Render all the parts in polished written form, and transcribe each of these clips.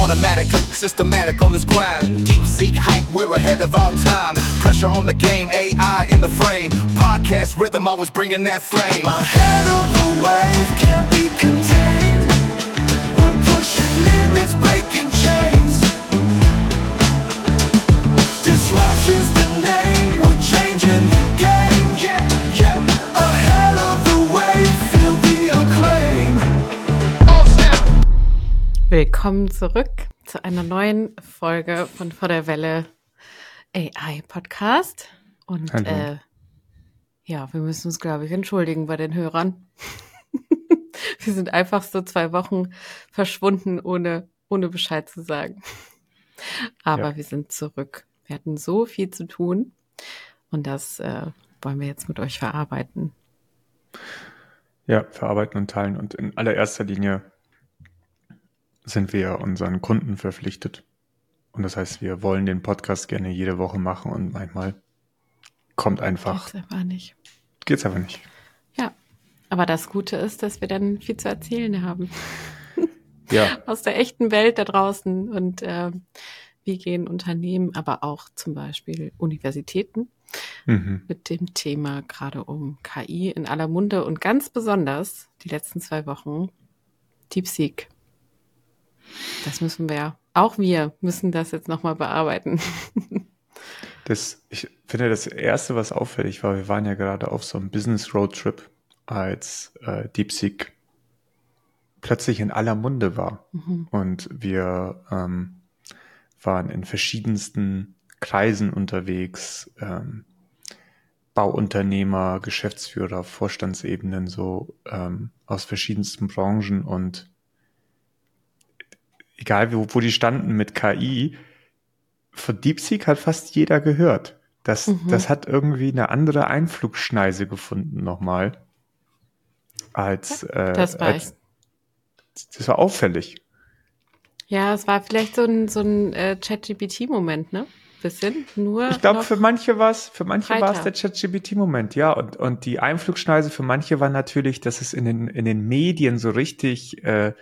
automatic, systematic on this grind. Deep seek hype, we're ahead of our time. Pressure on the game, AI in the frame. Podcast rhythm, always bringing that flame. Ahead of the wave, can't be contained. We're pushing limits, breaking chains. Disruption's the name, we're changing the game. Yeah, yeah. Ahead of the wave, feel the acclaim. Willkommen zurück zu einer neuen Folge von Vor der Welle AI Podcast. Und ja, wir müssen uns, glaube ich, entschuldigen bei den Hörern. Wir sind einfach so 2 Wochen verschwunden, ohne Bescheid zu sagen. Aber wir sind zurück. Wir hatten so viel zu tun und das wollen wir jetzt mit euch verarbeiten. Ja, verarbeiten und teilen. Und in allererster Linie sind wir unseren Kunden verpflichtet. Und das heißt, wir wollen den Podcast gerne jede Woche machen und manchmal kommt einfach. Geht's einfach nicht. Ja, aber das Gute ist, dass wir dann viel zu erzählen haben. Ja. Aus der echten Welt da draußen und wie gehen Unternehmen, aber auch zum Beispiel Universitäten mit dem Thema gerade um KI in aller Munde und ganz besonders die letzten 2 Wochen DeepSeek. Das müssen wir, auch wir müssen das jetzt nochmal bearbeiten. Ich finde, das Erste, was auffällig war, wir waren ja gerade auf so einem Business Roadtrip, als DeepSeek plötzlich in aller Munde war. Und wir waren in verschiedensten Kreisen unterwegs, Bauunternehmer, Geschäftsführer, Vorstandsebenen, so aus verschiedensten Branchen und egal wo die standen mit KI, von DeepSeek hat fast jeder gehört. Das hat irgendwie eine andere Einflugschneise gefunden nochmal. Das war auffällig. Ja, es war vielleicht so ein ChatGPT-Moment, ne? Bisschen. Nur ich glaube, für manche war es der ChatGPT-Moment, ja. Und die Einflugschneise für manche war natürlich, dass es in den Medien so richtig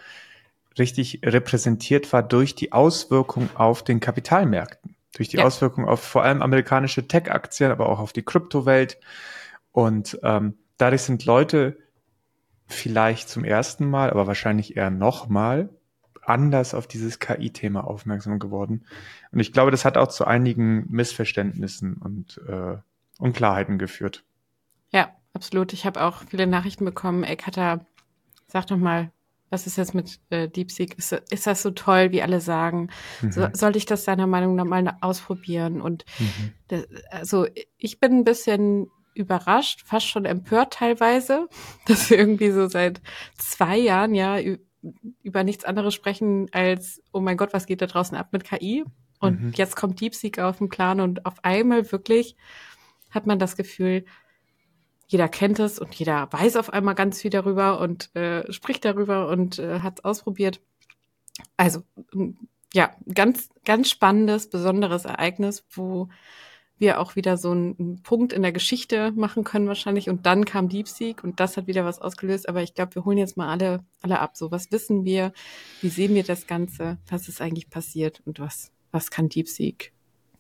repräsentiert war durch die Auswirkung auf den Kapitalmärkten, durch die Auswirkung auf vor allem amerikanische Tech-Aktien, aber auch auf die Kryptowelt. Und dadurch sind Leute vielleicht zum ersten Mal, aber wahrscheinlich eher nochmal anders auf dieses KI-Thema aufmerksam geworden. Und ich glaube, das hat auch zu einigen Missverständnissen und Unklarheiten geführt. Ja, absolut. Ich habe auch viele Nachrichten bekommen. Ey, Katha, sag doch mal, was ist jetzt mit DeepSeek? Ist das so toll, wie alle sagen? Sollte ich das deiner Meinung nach mal ausprobieren? Und also ich bin ein bisschen überrascht, fast schon empört teilweise, dass wir irgendwie so seit 2 Jahren ja über nichts anderes sprechen als, oh mein Gott, was geht da draußen ab mit KI? Und jetzt kommt DeepSeek auf den Plan und auf einmal wirklich hat man das Gefühl, jeder kennt es und jeder weiß auf einmal ganz viel darüber und spricht darüber und hat es ausprobiert. Also ja, ganz, ganz spannendes, besonderes Ereignis, wo wir auch wieder so einen Punkt in der Geschichte machen können wahrscheinlich. Und dann kam DeepSeek und das hat wieder was ausgelöst. Aber ich glaube, wir holen jetzt mal alle ab. So, was wissen wir? Wie sehen wir das Ganze? Was ist eigentlich passiert? Und was kann DeepSeek?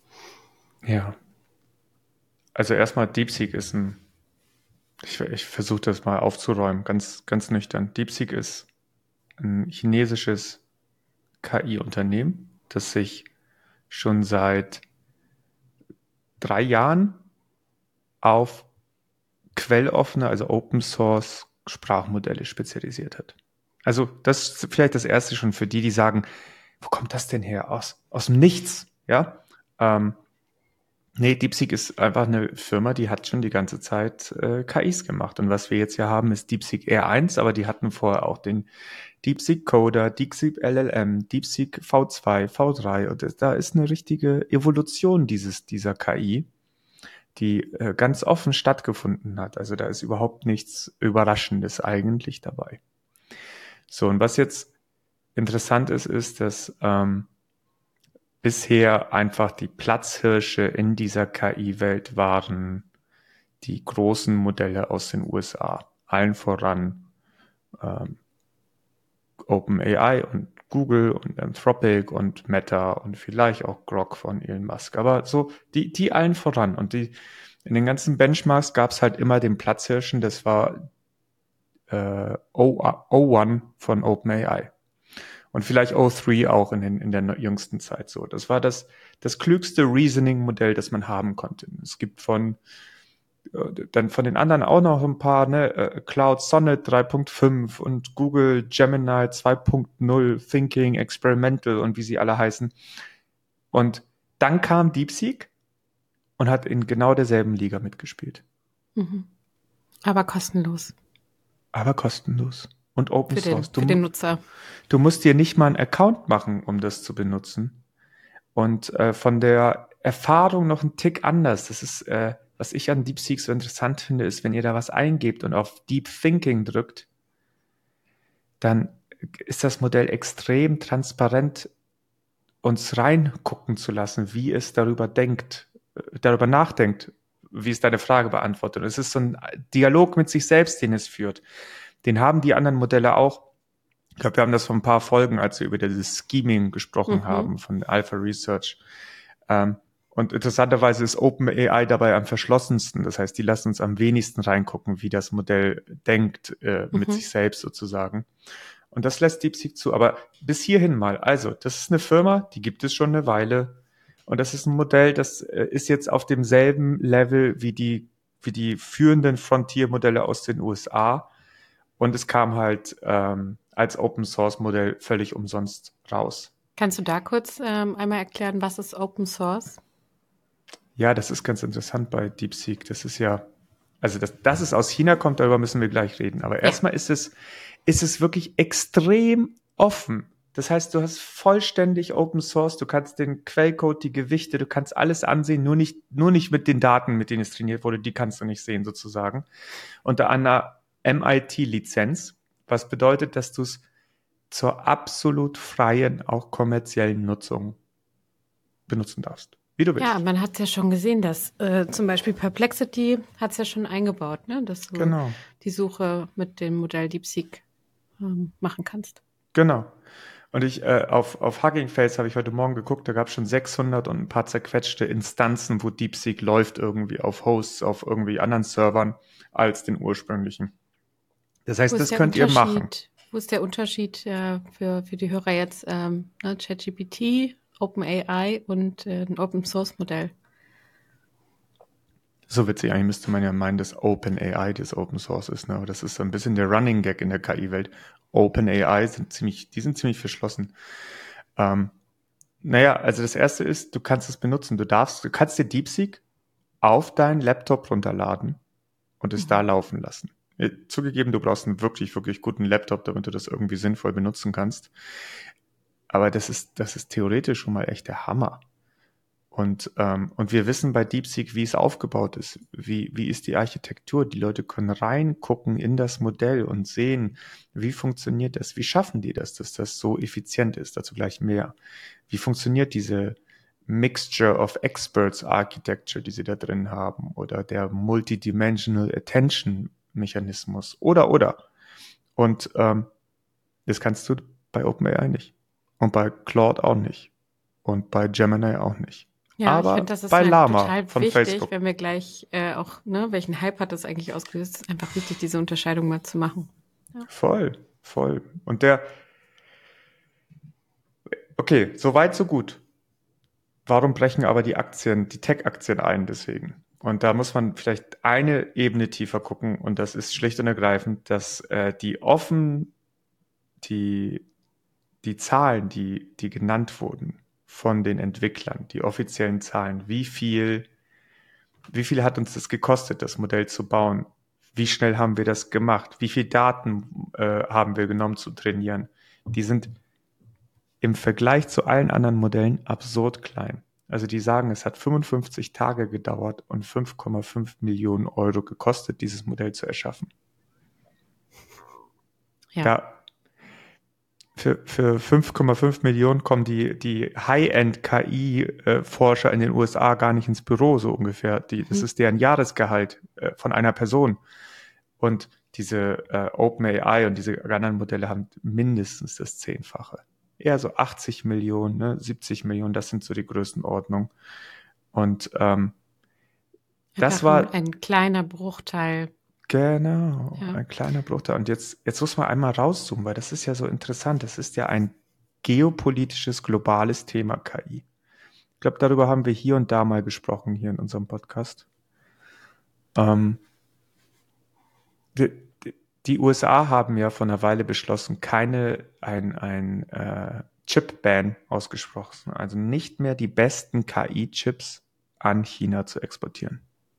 Ja. Also erstmal, DeepSeek ist ich versuche das mal aufzuräumen, ganz, ganz nüchtern. DeepSeek ist ein chinesisches KI-Unternehmen, das sich schon seit 3 Jahren auf quelloffene, also Open Source Sprachmodelle spezialisiert hat. Also das ist vielleicht das Erste schon für die sagen, wo kommt das denn her? Aus dem Nichts, ja? Nee, DeepSeek ist einfach eine Firma, die hat schon die ganze Zeit KIs gemacht. Und was wir jetzt hier haben, ist DeepSeek R1, aber die hatten vorher auch den DeepSeek Coder, DeepSeek LLM, DeepSeek V2, V3. Und da ist eine richtige Evolution dieser KI, die ganz offen stattgefunden hat. Also da ist überhaupt nichts Überraschendes eigentlich dabei. So, und was jetzt interessant ist, dass bisher einfach die Platzhirsche in dieser KI-Welt waren die großen Modelle aus den USA. Allen voran OpenAI und Google und Anthropic und Meta und vielleicht auch Grok von Elon Musk. Aber so die allen voran. Und in den ganzen Benchmarks gab es halt immer den Platzhirschen, das war O1 von OpenAI. Und vielleicht O3 auch in der jüngsten Zeit so. Das war das klügste Reasoning-Modell, das man haben konnte. Es gibt dann von den anderen auch noch ein paar, Cloud Sonnet 3.5 und Google Gemini 2.0, Thinking, Experimental und wie sie alle heißen. Und dann kam DeepSeek und hat in genau derselben Liga mitgespielt. Mhm. Aber kostenlos. Und Open Source. Für den Nutzer. Du musst dir nicht mal einen Account machen, um das zu benutzen. Und von der Erfahrung noch ein Tick anders. Das ist, was ich an DeepSeek so interessant finde, ist, wenn ihr da was eingebt und auf Deep Thinking drückt, dann ist das Modell extrem transparent, uns reingucken zu lassen, wie es darüber nachdenkt, wie es deine Frage beantwortet. Und es ist so ein Dialog mit sich selbst, den es führt. Den haben die anderen Modelle auch. Ich glaube, wir haben das vor ein paar Folgen, als wir über dieses Scheming gesprochen haben von Alpha Research. Und interessanterweise ist OpenAI dabei am verschlossensten. Das heißt, die lassen uns am wenigsten reingucken, wie das Modell denkt, mit sich selbst sozusagen. Und das lässt DeepSeek zu. Aber bis hierhin mal. Also, das ist eine Firma, die gibt es schon eine Weile. Und das ist ein Modell, das ist jetzt auf demselben Level wie die führenden Frontier-Modelle aus den USA. Und es kam halt als Open-Source-Modell völlig umsonst raus. Kannst du da kurz einmal erklären, was ist Open Source? Ja, das ist ganz interessant bei DeepSeek. Das ist ja, also dass es aus China kommt, darüber müssen wir gleich reden. Aber erstmal ist es wirklich extrem offen. Das heißt, du hast vollständig Open Source, du kannst den Quellcode, die Gewichte, du kannst alles ansehen, nur nicht mit den Daten, mit denen es trainiert wurde, die kannst du nicht sehen sozusagen. Unter einer MIT-Lizenz, was bedeutet, dass du es zur absolut freien, auch kommerziellen Nutzung benutzen darfst, wie du willst. Ja, man hat es ja schon gesehen, dass zum Beispiel Perplexity hat es ja schon eingebaut, ne? Dass du die Suche mit dem Modell DeepSeek machen kannst. Genau. Und ich auf Hugging Face habe ich heute Morgen geguckt, da gab es schon 600 und ein paar zerquetschte Instanzen, wo DeepSeek läuft irgendwie auf Hosts, auf irgendwie anderen Servern als den ursprünglichen. Das heißt, das könnt ihr machen. Wo ist der Unterschied für die Hörer jetzt? ChatGPT, OpenAI und ein Open-Source-Modell. So witzig, eigentlich müsste man ja meinen, dass OpenAI das Open Source ist, ne? Aber das ist so ein bisschen der Running Gag in der KI-Welt. OpenAI sind ziemlich verschlossen. Also das erste ist, du kannst es benutzen. Du kannst dir DeepSeek auf deinen Laptop runterladen und es da laufen lassen. Zugegeben, du brauchst einen wirklich, wirklich guten Laptop, damit du das irgendwie sinnvoll benutzen kannst. Aber das ist theoretisch schon mal echt der Hammer. Und wir wissen bei DeepSeek, wie es aufgebaut ist. Wie ist die Architektur? Die Leute können reingucken in das Modell und sehen, wie funktioniert das? Wie schaffen die das, dass das so effizient ist? Dazu gleich mehr. Wie funktioniert diese Mixture of Experts Architecture, die sie da drin haben? Oder der Multidimensional Attention Mechanismus? Oder. Und das kannst du bei OpenAI nicht. Und bei Claude auch nicht. Und bei Gemini auch nicht. Ja, aber ich finde, das ist bei halt Llama total von wichtig, Facebook. wenn wir gleich auch, welchen Hype hat das eigentlich ausgelöst? Es ist einfach wichtig, diese Unterscheidung mal zu machen. Ja. Voll. Und okay, so weit, so gut. Warum brechen aber die Tech-Aktien ein deswegen? Und da muss man vielleicht eine Ebene tiefer gucken und das ist schlicht und ergreifend, dass die Zahlen, die genannt wurden von den Entwicklern, die offiziellen Zahlen, wie viel hat uns das gekostet, das Modell zu bauen? Wie schnell haben wir das gemacht? Wie viel Daten haben wir genommen zu trainieren? Die sind im Vergleich zu allen anderen Modellen absurd klein. Also die sagen, es hat 55 Tage gedauert und 5,5 Millionen Euro gekostet, dieses Modell zu erschaffen. Ja. Für 5,5 Millionen kommen die High-End-KI-Forscher in den USA gar nicht ins Büro, so ungefähr. Das ist deren Jahresgehalt von einer Person. Und diese OpenAI und diese anderen Modelle haben mindestens das 10-fache. eher so 80 Millionen, ne, 70 Millionen, das sind so die Größenordnung. Und das war ein kleiner Bruchteil. genau Ja. ein kleiner Bruchteil. Und jetzt muss man einmal rauszoomen, weil das ist ja so interessant. Das ist ja ein geopolitisches, globales Thema KI. Ich glaube, darüber haben wir hier und da mal gesprochen, hier in unserem Podcast. Die, die USA haben ja vor einer Weile beschlossen, ein Chip-Ban ausgesprochen, also nicht mehr die besten KI-Chips an China zu exportieren.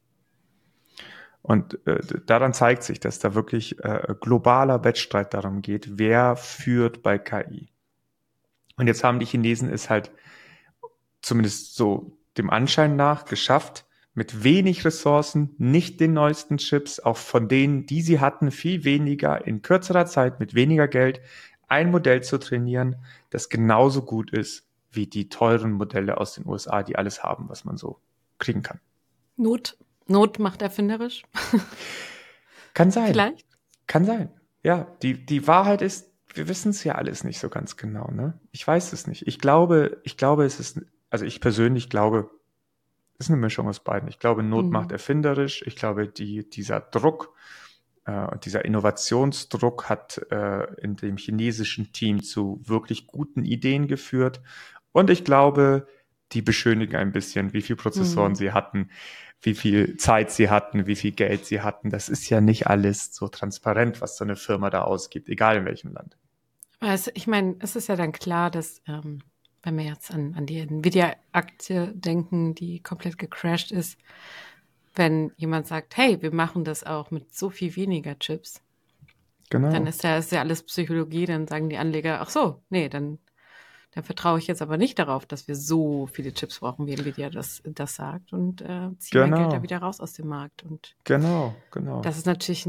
Und daran zeigt sich, dass da wirklich globaler Wettstreit darum geht, wer führt bei KI. Und jetzt haben die Chinesen es halt zumindest so dem Anschein nach geschafft, mit wenig Ressourcen, nicht den neuesten Chips, auch von denen, die sie hatten, viel weniger, in kürzerer Zeit, mit weniger Geld, ein Modell zu trainieren, das genauso gut ist wie die teuren Modelle aus den USA, die alles haben, was man so kriegen kann. Not macht erfinderisch. Kann sein. Vielleicht. Kann sein. Ja, die Wahrheit ist, wir wissen es ja alles nicht so ganz genau, ne? Ich weiß es nicht. Ich glaube, es ist, also ich persönlich glaube, es ist eine Mischung aus beiden. Ich glaube, Not macht erfinderisch. Ich glaube, dieser Druck, dieser Innovationsdruck hat in dem chinesischen Team zu wirklich guten Ideen geführt. Und ich glaube, die beschönigen ein bisschen, wie viel Prozessoren sie hatten, wie viel Zeit sie hatten, wie viel Geld sie hatten. Das ist ja nicht alles so transparent, was so eine Firma da ausgibt, egal in welchem Land. Ich meine, es ist ja dann klar, dass, wenn wir jetzt an die Nvidia-Aktie denken, die komplett gecrashed ist, wenn jemand sagt, hey, wir machen das auch mit so viel weniger Chips, Genau. dann ist ja alles Psychologie, dann sagen die Anleger, ach so, nee, dann vertraue ich jetzt aber nicht darauf, dass wir so viele Chips brauchen, wie Nvidia das sagt und ziehe mein Geld da wieder raus aus dem Markt. Und genau. das ist natürlich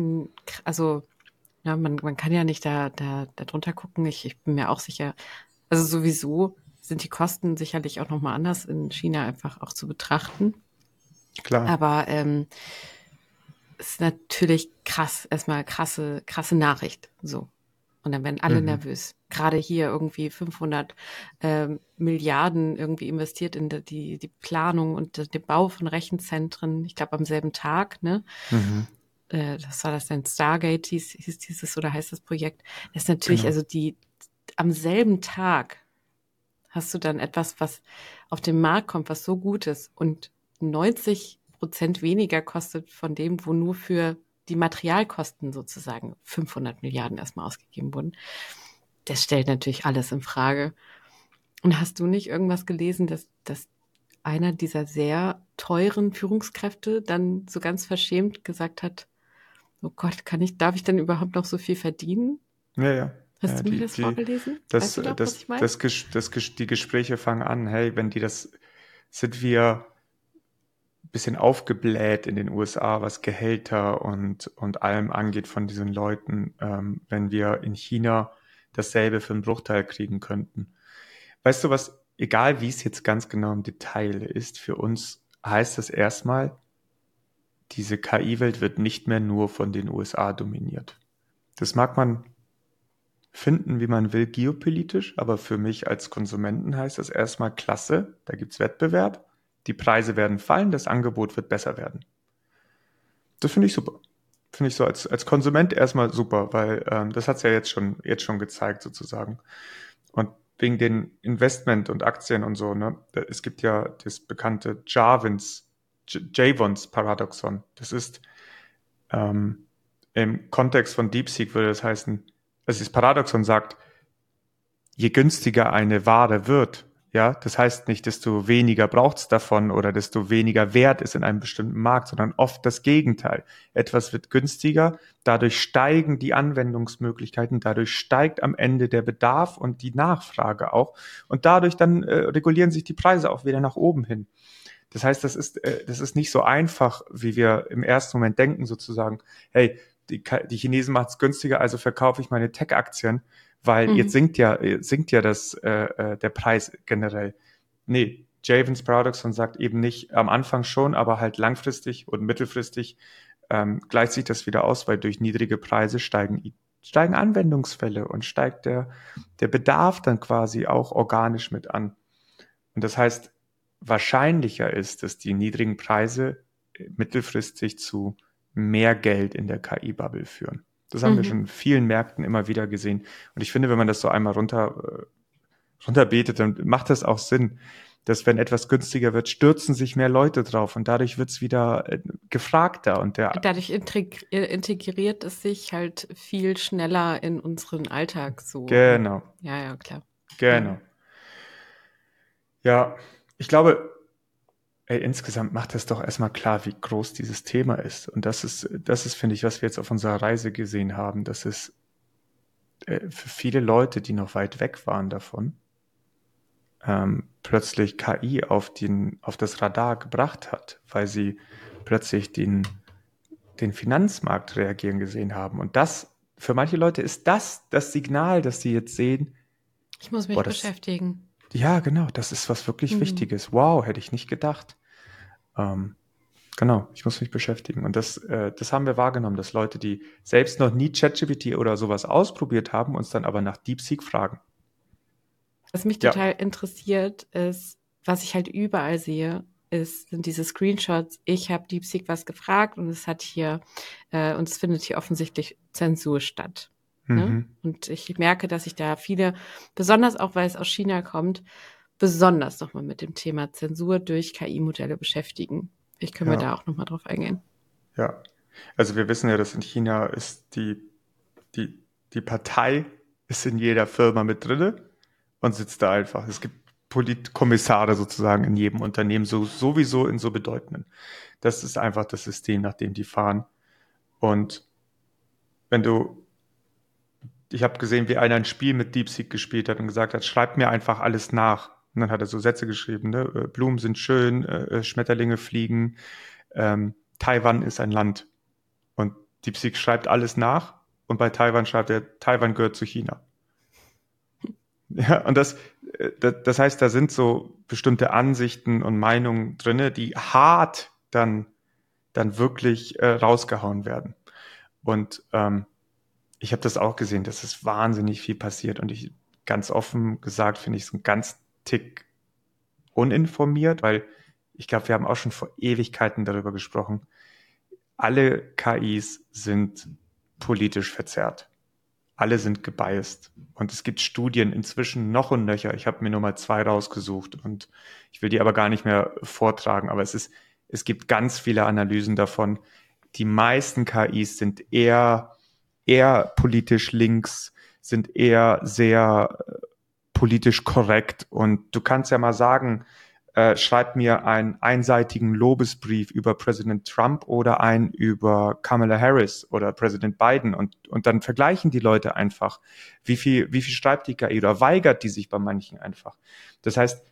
ja, man kann ja nicht da drunter gucken. Ich bin mir auch sicher, also sowieso sind die Kosten sicherlich auch nochmal anders in China einfach auch zu betrachten. Klar. Aber es ist natürlich erstmal krasse Nachricht. So. Und dann werden alle nervös. Gerade hier irgendwie 500 Milliarden irgendwie investiert in die Planung und den Bau von Rechenzentren. Ich glaube am selben Tag, ne? Das war das dann Stargate, hieß dieses oder heißt das Projekt. Das ist natürlich, Genau. also am selben Tag hast du dann etwas, was auf den Markt kommt, was so gut ist und 90% weniger kostet von dem, wo nur für die Materialkosten sozusagen 500 Milliarden erstmal ausgegeben wurden. Das stellt natürlich alles in Frage. Und hast du nicht irgendwas gelesen, dass einer dieser sehr teuren Führungskräfte dann so ganz verschämt gesagt hat, oh Gott, darf ich denn überhaupt noch so viel verdienen? Ja. Hast du mir das vorgelesen? Weißt du noch, was ich meine? Die Gespräche fangen an, hey, sind wir ein bisschen aufgebläht in den USA, was Gehälter und allem angeht von diesen Leuten, wenn wir in China dasselbe für einen Bruchteil kriegen könnten. Weißt du was, egal wie es jetzt ganz genau im Detail ist, für uns heißt das erstmal, diese KI-Welt wird nicht mehr nur von den USA dominiert. Das mag man finden, wie man will, geopolitisch, aber für mich als Konsumenten heißt das erstmal klasse, da gibt's Wettbewerb, die Preise werden fallen, das Angebot wird besser werden. Das finde ich super. Finde ich so als Konsument erstmal super, weil das hat's ja jetzt schon gezeigt sozusagen. Und wegen den Investment und Aktien und so, ne, es gibt ja das bekannte Jevons-Paradoxon. Das ist im Kontext von DeepSeek würde das heißen, also das Paradoxon sagt, je günstiger eine Ware wird, ja, das heißt nicht, desto weniger braucht's davon oder desto weniger wert ist in einem bestimmten Markt, sondern oft das Gegenteil. Etwas wird günstiger, dadurch steigen die Anwendungsmöglichkeiten, dadurch steigt am Ende der Bedarf und die Nachfrage auch und dadurch dann regulieren sich die Preise auch wieder nach oben hin. Das heißt, das ist nicht so einfach, wie wir im ersten Moment denken, sozusagen, hey, die Chinesen machen es günstiger, also verkaufe ich meine Tech-Aktien, weil jetzt sinkt ja der Preis generell. Nee, Jevons Paradoxon sagt eben nicht am Anfang schon, aber halt langfristig und mittelfristig gleicht sich das wieder aus, weil durch niedrige Preise steigen steigen Anwendungsfälle und steigt der Bedarf dann quasi auch organisch mit an. Und das heißt, wahrscheinlicher ist, dass die niedrigen Preise mittelfristig zu mehr Geld in der KI-Bubble führen. Das haben wir schon in vielen Märkten immer wieder gesehen. Und ich finde, wenn man das so einmal runterbetet, dann macht das auch Sinn, dass wenn etwas günstiger wird, stürzen sich mehr Leute drauf und dadurch wird es wieder gefragter. Und dadurch integriert es sich halt viel schneller in unseren Alltag so. Genau. Ja, klar. Genau. Ja, ich glaube, insgesamt macht das doch erstmal klar, wie groß dieses Thema ist. Und das ist, finde ich, was wir jetzt auf unserer Reise gesehen haben, dass es für viele Leute, die noch weit weg waren davon, plötzlich KI auf das Radar gebracht hat, weil sie plötzlich den Finanzmarkt reagieren gesehen haben. Und das, für manche Leute ist das Signal, dass sie jetzt sehen, ich muss mich beschäftigen. Ja, genau, das ist was wirklich Wichtiges. Wow, hätte ich nicht gedacht. Genau, ich muss mich beschäftigen. Und das haben wir wahrgenommen, dass Leute, die selbst noch nie ChatGPT oder sowas ausprobiert haben, uns dann aber nach DeepSeek fragen. Was mich total interessiert ist, was ich halt überall sehe, sind diese Screenshots. Ich habe DeepSeek was gefragt und es findet hier offensichtlich Zensur statt. Ne? Und ich merke, dass sich da viele, besonders auch weil es aus China kommt, besonders nochmal mit dem Thema Zensur durch KI-Modelle beschäftigen. Ich kann mir da auch nochmal drauf eingehen. Ja, also wir wissen ja, dass in China ist die Partei ist in jeder Firma mit drinne und sitzt da einfach. Es gibt Politkommissare sozusagen in jedem Unternehmen, sowieso in so bedeutenden. Das ist einfach das System, nach dem die fahren. Und ich habe gesehen, wie einer ein Spiel mit DeepSeek gespielt hat und gesagt hat, schreib mir einfach alles nach. Und dann hat er so Sätze geschrieben, ne? Blumen sind schön, Schmetterlinge fliegen, Taiwan ist ein Land. Und DeepSeek schreibt alles nach und bei Taiwan schreibt er, Taiwan gehört zu China. Ja, und das heißt, da sind so bestimmte Ansichten und Meinungen drinne, die hart dann wirklich rausgehauen werden. Und ich habe das auch gesehen, dass es wahnsinnig viel passiert und ich ganz offen gesagt finde ich es ein ganz Tick uninformiert, weil ich glaube, wir haben auch schon vor Ewigkeiten darüber gesprochen. Alle KIs sind politisch verzerrt. Alle sind gebiased. Und es gibt Studien inzwischen noch und nöcher. Ich habe mir nur mal 2 rausgesucht und ich will die aber gar nicht mehr vortragen. Aber es gibt ganz viele Analysen davon. Die meisten KIs sind eher politisch links, sind eher sehr politisch korrekt. Und du kannst ja mal sagen, schreib mir einen einseitigen Lobesbrief über Präsident Trump oder einen über Kamala Harris oder Präsident Biden und dann vergleichen die Leute einfach, wie viel schreibt die KI oder weigert die sich bei manchen einfach. Das heißt,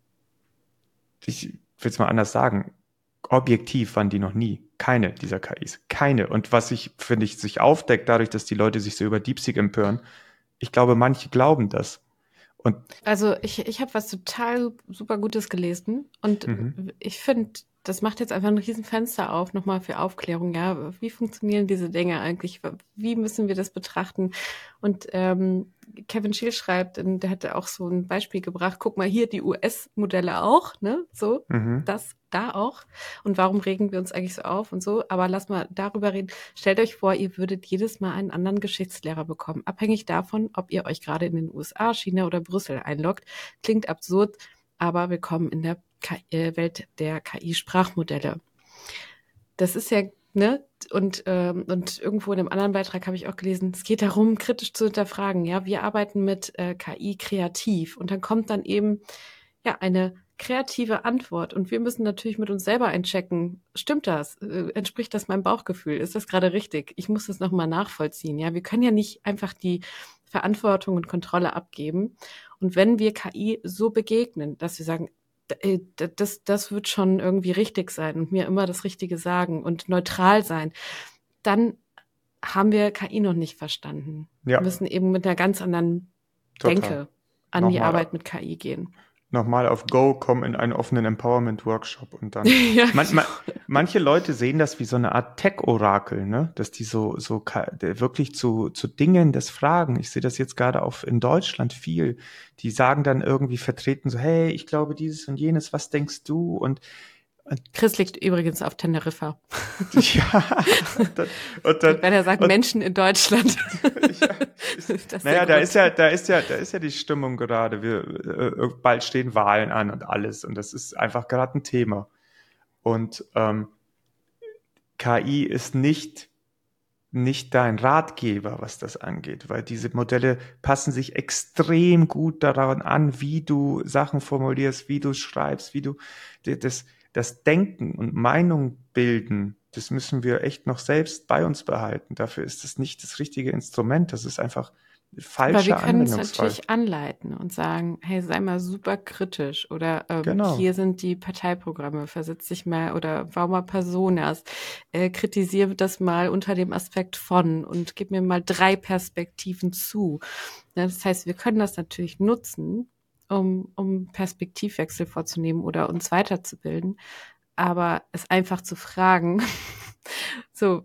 ich will es mal anders sagen, objektiv waren die noch nie. Keine dieser KIs. Keine. Und was finde ich, sich aufdeckt dadurch, dass die Leute sich so über DeepSeek empören, ich glaube, manche glauben das. Also ich habe was total super Gutes gelesen und ich finde, das macht jetzt einfach ein Riesenfenster auf, nochmal für Aufklärung, ja. Wie funktionieren diese Dinge eigentlich? Wie müssen wir das betrachten? Und Kevin Schiel schreibt, der hatte auch so ein Beispiel gebracht, guck mal hier, die US-Modelle auch, ne? So, das da auch. Und warum regen wir uns eigentlich so auf und so? Aber lass mal darüber reden. Stellt euch vor, ihr würdet jedes Mal einen anderen Geschichtslehrer bekommen, abhängig davon, ob ihr euch gerade in den USA, China oder Brüssel einloggt. Klingt absurd, aber willkommen in der Welt der KI-Sprachmodelle. Das ist ja, ne? Und irgendwo in einem anderen Beitrag habe ich auch gelesen, es geht darum, kritisch zu hinterfragen. Ja, wir arbeiten mit KI kreativ und dann kommt dann eben ja eine kreative Antwort und wir müssen natürlich mit uns selber einchecken. Stimmt das? Entspricht das meinem Bauchgefühl? Ist das gerade richtig? Ich muss das nochmal nachvollziehen. Ja, wir können ja nicht einfach die Verantwortung und Kontrolle abgeben. Und wenn wir KI so begegnen, dass wir sagen, das wird schon irgendwie richtig sein und mir immer das Richtige sagen und neutral sein, dann haben wir KI noch nicht verstanden. Ja. Wir müssen eben mit einer ganz anderen Denke an die Arbeit mit KI gehen. nochmal auf Go, komm in einen offenen Empowerment-Workshop und dann. Ja, Manche Leute sehen das wie so eine Art Tech-Orakel, ne? Dass die wirklich zu Dingen das fragen. Ich sehe das jetzt gerade auch in Deutschland viel. Die sagen dann irgendwie vertreten so, hey, ich glaube dieses und jenes, was denkst du? Und Chris liegt übrigens auf Teneriffa. ja, Wenn er sagt Menschen in Deutschland. Naja, da ist ja die Stimmung gerade. Bald stehen Wahlen an und alles. Und das ist einfach gerade ein Thema. Und KI ist nicht dein Ratgeber, was das angeht, weil diese Modelle passen sich extrem gut daran an, wie du Sachen formulierst, wie du schreibst, wie du das Denken und Meinung bilden, das müssen wir echt noch selbst bei uns behalten. Dafür ist es nicht das richtige Instrument. Das ist einfach Aber wir falscher können es Anwendungsfall. natürlich anleiten und sagen, hey, sei mal super kritisch oder Genau. hier sind die Parteiprogramme, versetz dich mal oder bau mal Personas, kritisiere das mal unter dem Aspekt von und gib mir mal 3 Perspektiven zu. Ja, das heißt, wir können das natürlich nutzen, um Perspektivwechsel vorzunehmen oder uns weiterzubilden, aber es einfach zu fragen, so,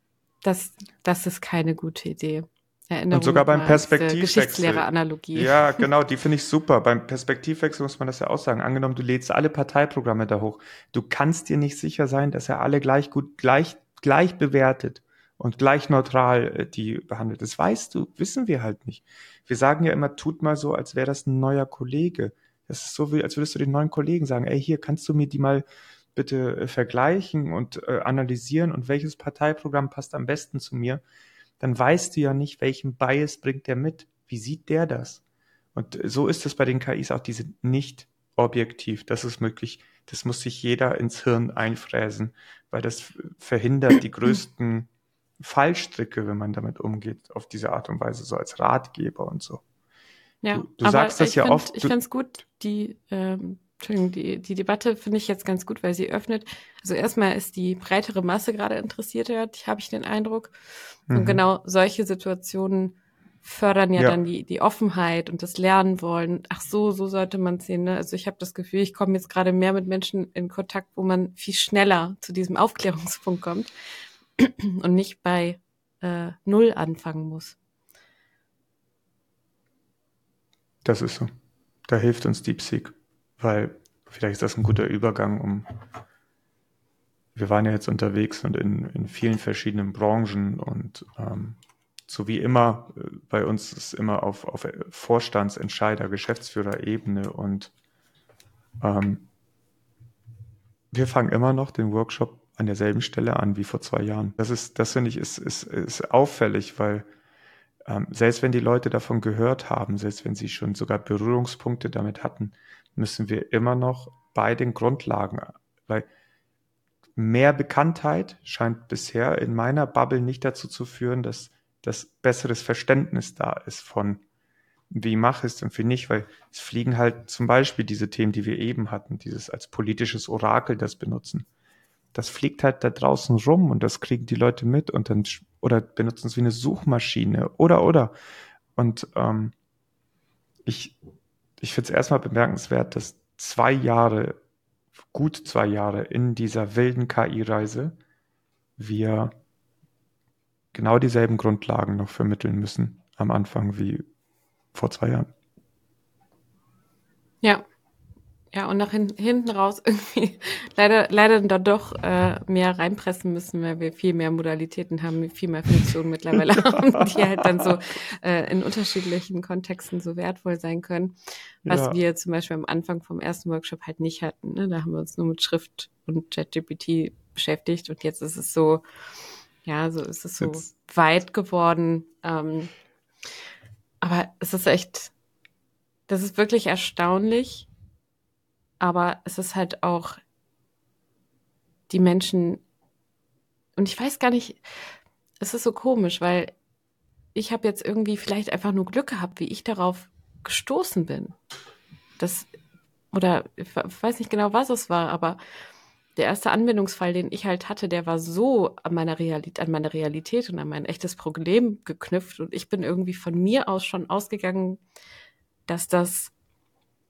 das ist keine gute Idee. Und sogar beim Erinnerung diese Perspektivwechsel. Geschichtslehre-Analogie. Ja, genau, die finde ich super. Beim Perspektivwechsel muss man das ja auch sagen. Angenommen, du lädst alle Parteiprogramme da hoch. Du kannst dir nicht sicher sein, dass er alle gleich gut, gleich bewertet und gleich neutral die behandelt. Das wissen wir halt nicht. Wir sagen ja immer, tut mal so, als wäre das ein neuer Kollege. Das ist so, wie als würdest du den neuen Kollegen sagen, ey, hier, kannst du mir die mal bitte vergleichen und analysieren und welches Parteiprogramm passt am besten zu mir? Dann weißt du ja nicht, welchen Bias bringt der mit. Wie sieht der das? Und so ist es bei den KIs auch, die sind nicht objektiv. Das ist möglich, das muss sich jeder ins Hirn einfräsen, weil das verhindert die größten Fallstricke, wenn man damit umgeht, auf diese Art und Weise, so als Ratgeber und so. Ja, Du aber sagst das ja oft. ich finde es gut, Entschuldigung, die Debatte finde ich jetzt ganz gut, weil sie öffnet. Also erstmal ist die breitere Masse gerade interessiert, habe ich den Eindruck. Und genau solche Situationen fördern ja dann die Offenheit und das Lernen wollen. Ach so sollte man es sehen. Ne? Also ich habe das Gefühl, ich komme jetzt gerade mehr mit Menschen in Kontakt, wo man viel schneller zu diesem Aufklärungspunkt kommt und nicht bei 0 anfangen muss. Das ist so. Da hilft uns DeepSeek, weil vielleicht ist das ein guter Übergang, wir waren ja jetzt unterwegs und in vielen verschiedenen Branchen und so wie immer, bei uns ist immer auf Vorstandsentscheider, Geschäftsführerebene und wir fangen immer noch den Workshop an derselben Stelle an wie vor 2 Jahren. Das finde ich, ist auffällig, weil selbst wenn die Leute davon gehört haben, selbst wenn sie schon sogar Berührungspunkte damit hatten, müssen wir immer noch bei den Grundlagen, weil mehr Bekanntheit scheint bisher in meiner Bubble nicht dazu zu führen, dass das besseres Verständnis da ist von wie mache ich es und wie nicht, weil es fliegen halt zum Beispiel diese Themen, die wir eben hatten, dieses als politisches Orakel das benutzen. Das fliegt halt da draußen rum und das kriegen die Leute mit und dann oder benutzen es wie eine Suchmaschine oder. Und ich finde es erstmal bemerkenswert, dass 2 Jahre, gut 2 Jahre in dieser wilden KI-Reise wir genau dieselben Grundlagen noch vermitteln müssen am Anfang wie vor 2 Jahren. Ja, und nach hinten raus irgendwie leider dann doch mehr reinpressen müssen, weil wir viel mehr Modalitäten haben, viel mehr Funktionen mittlerweile haben, die halt dann so in unterschiedlichen Kontexten so wertvoll sein können, was wir zum Beispiel am Anfang vom ersten Workshop halt nicht hatten. Ne? Da haben wir uns nur mit Schrift und ChatGPT beschäftigt und jetzt ist es so, ist es so weit geworden. Aber es ist echt, das ist wirklich erstaunlich. Aber es ist halt auch die Menschen, und ich weiß gar nicht, es ist so komisch, weil ich habe jetzt irgendwie vielleicht einfach nur Glück gehabt, wie ich darauf gestoßen bin. Oder ich weiß nicht genau, was es war, aber der erste Anwendungsfall, den ich halt hatte, der war so an meine Realität und an mein echtes Problem geknüpft und ich bin irgendwie von mir aus schon ausgegangen, dass das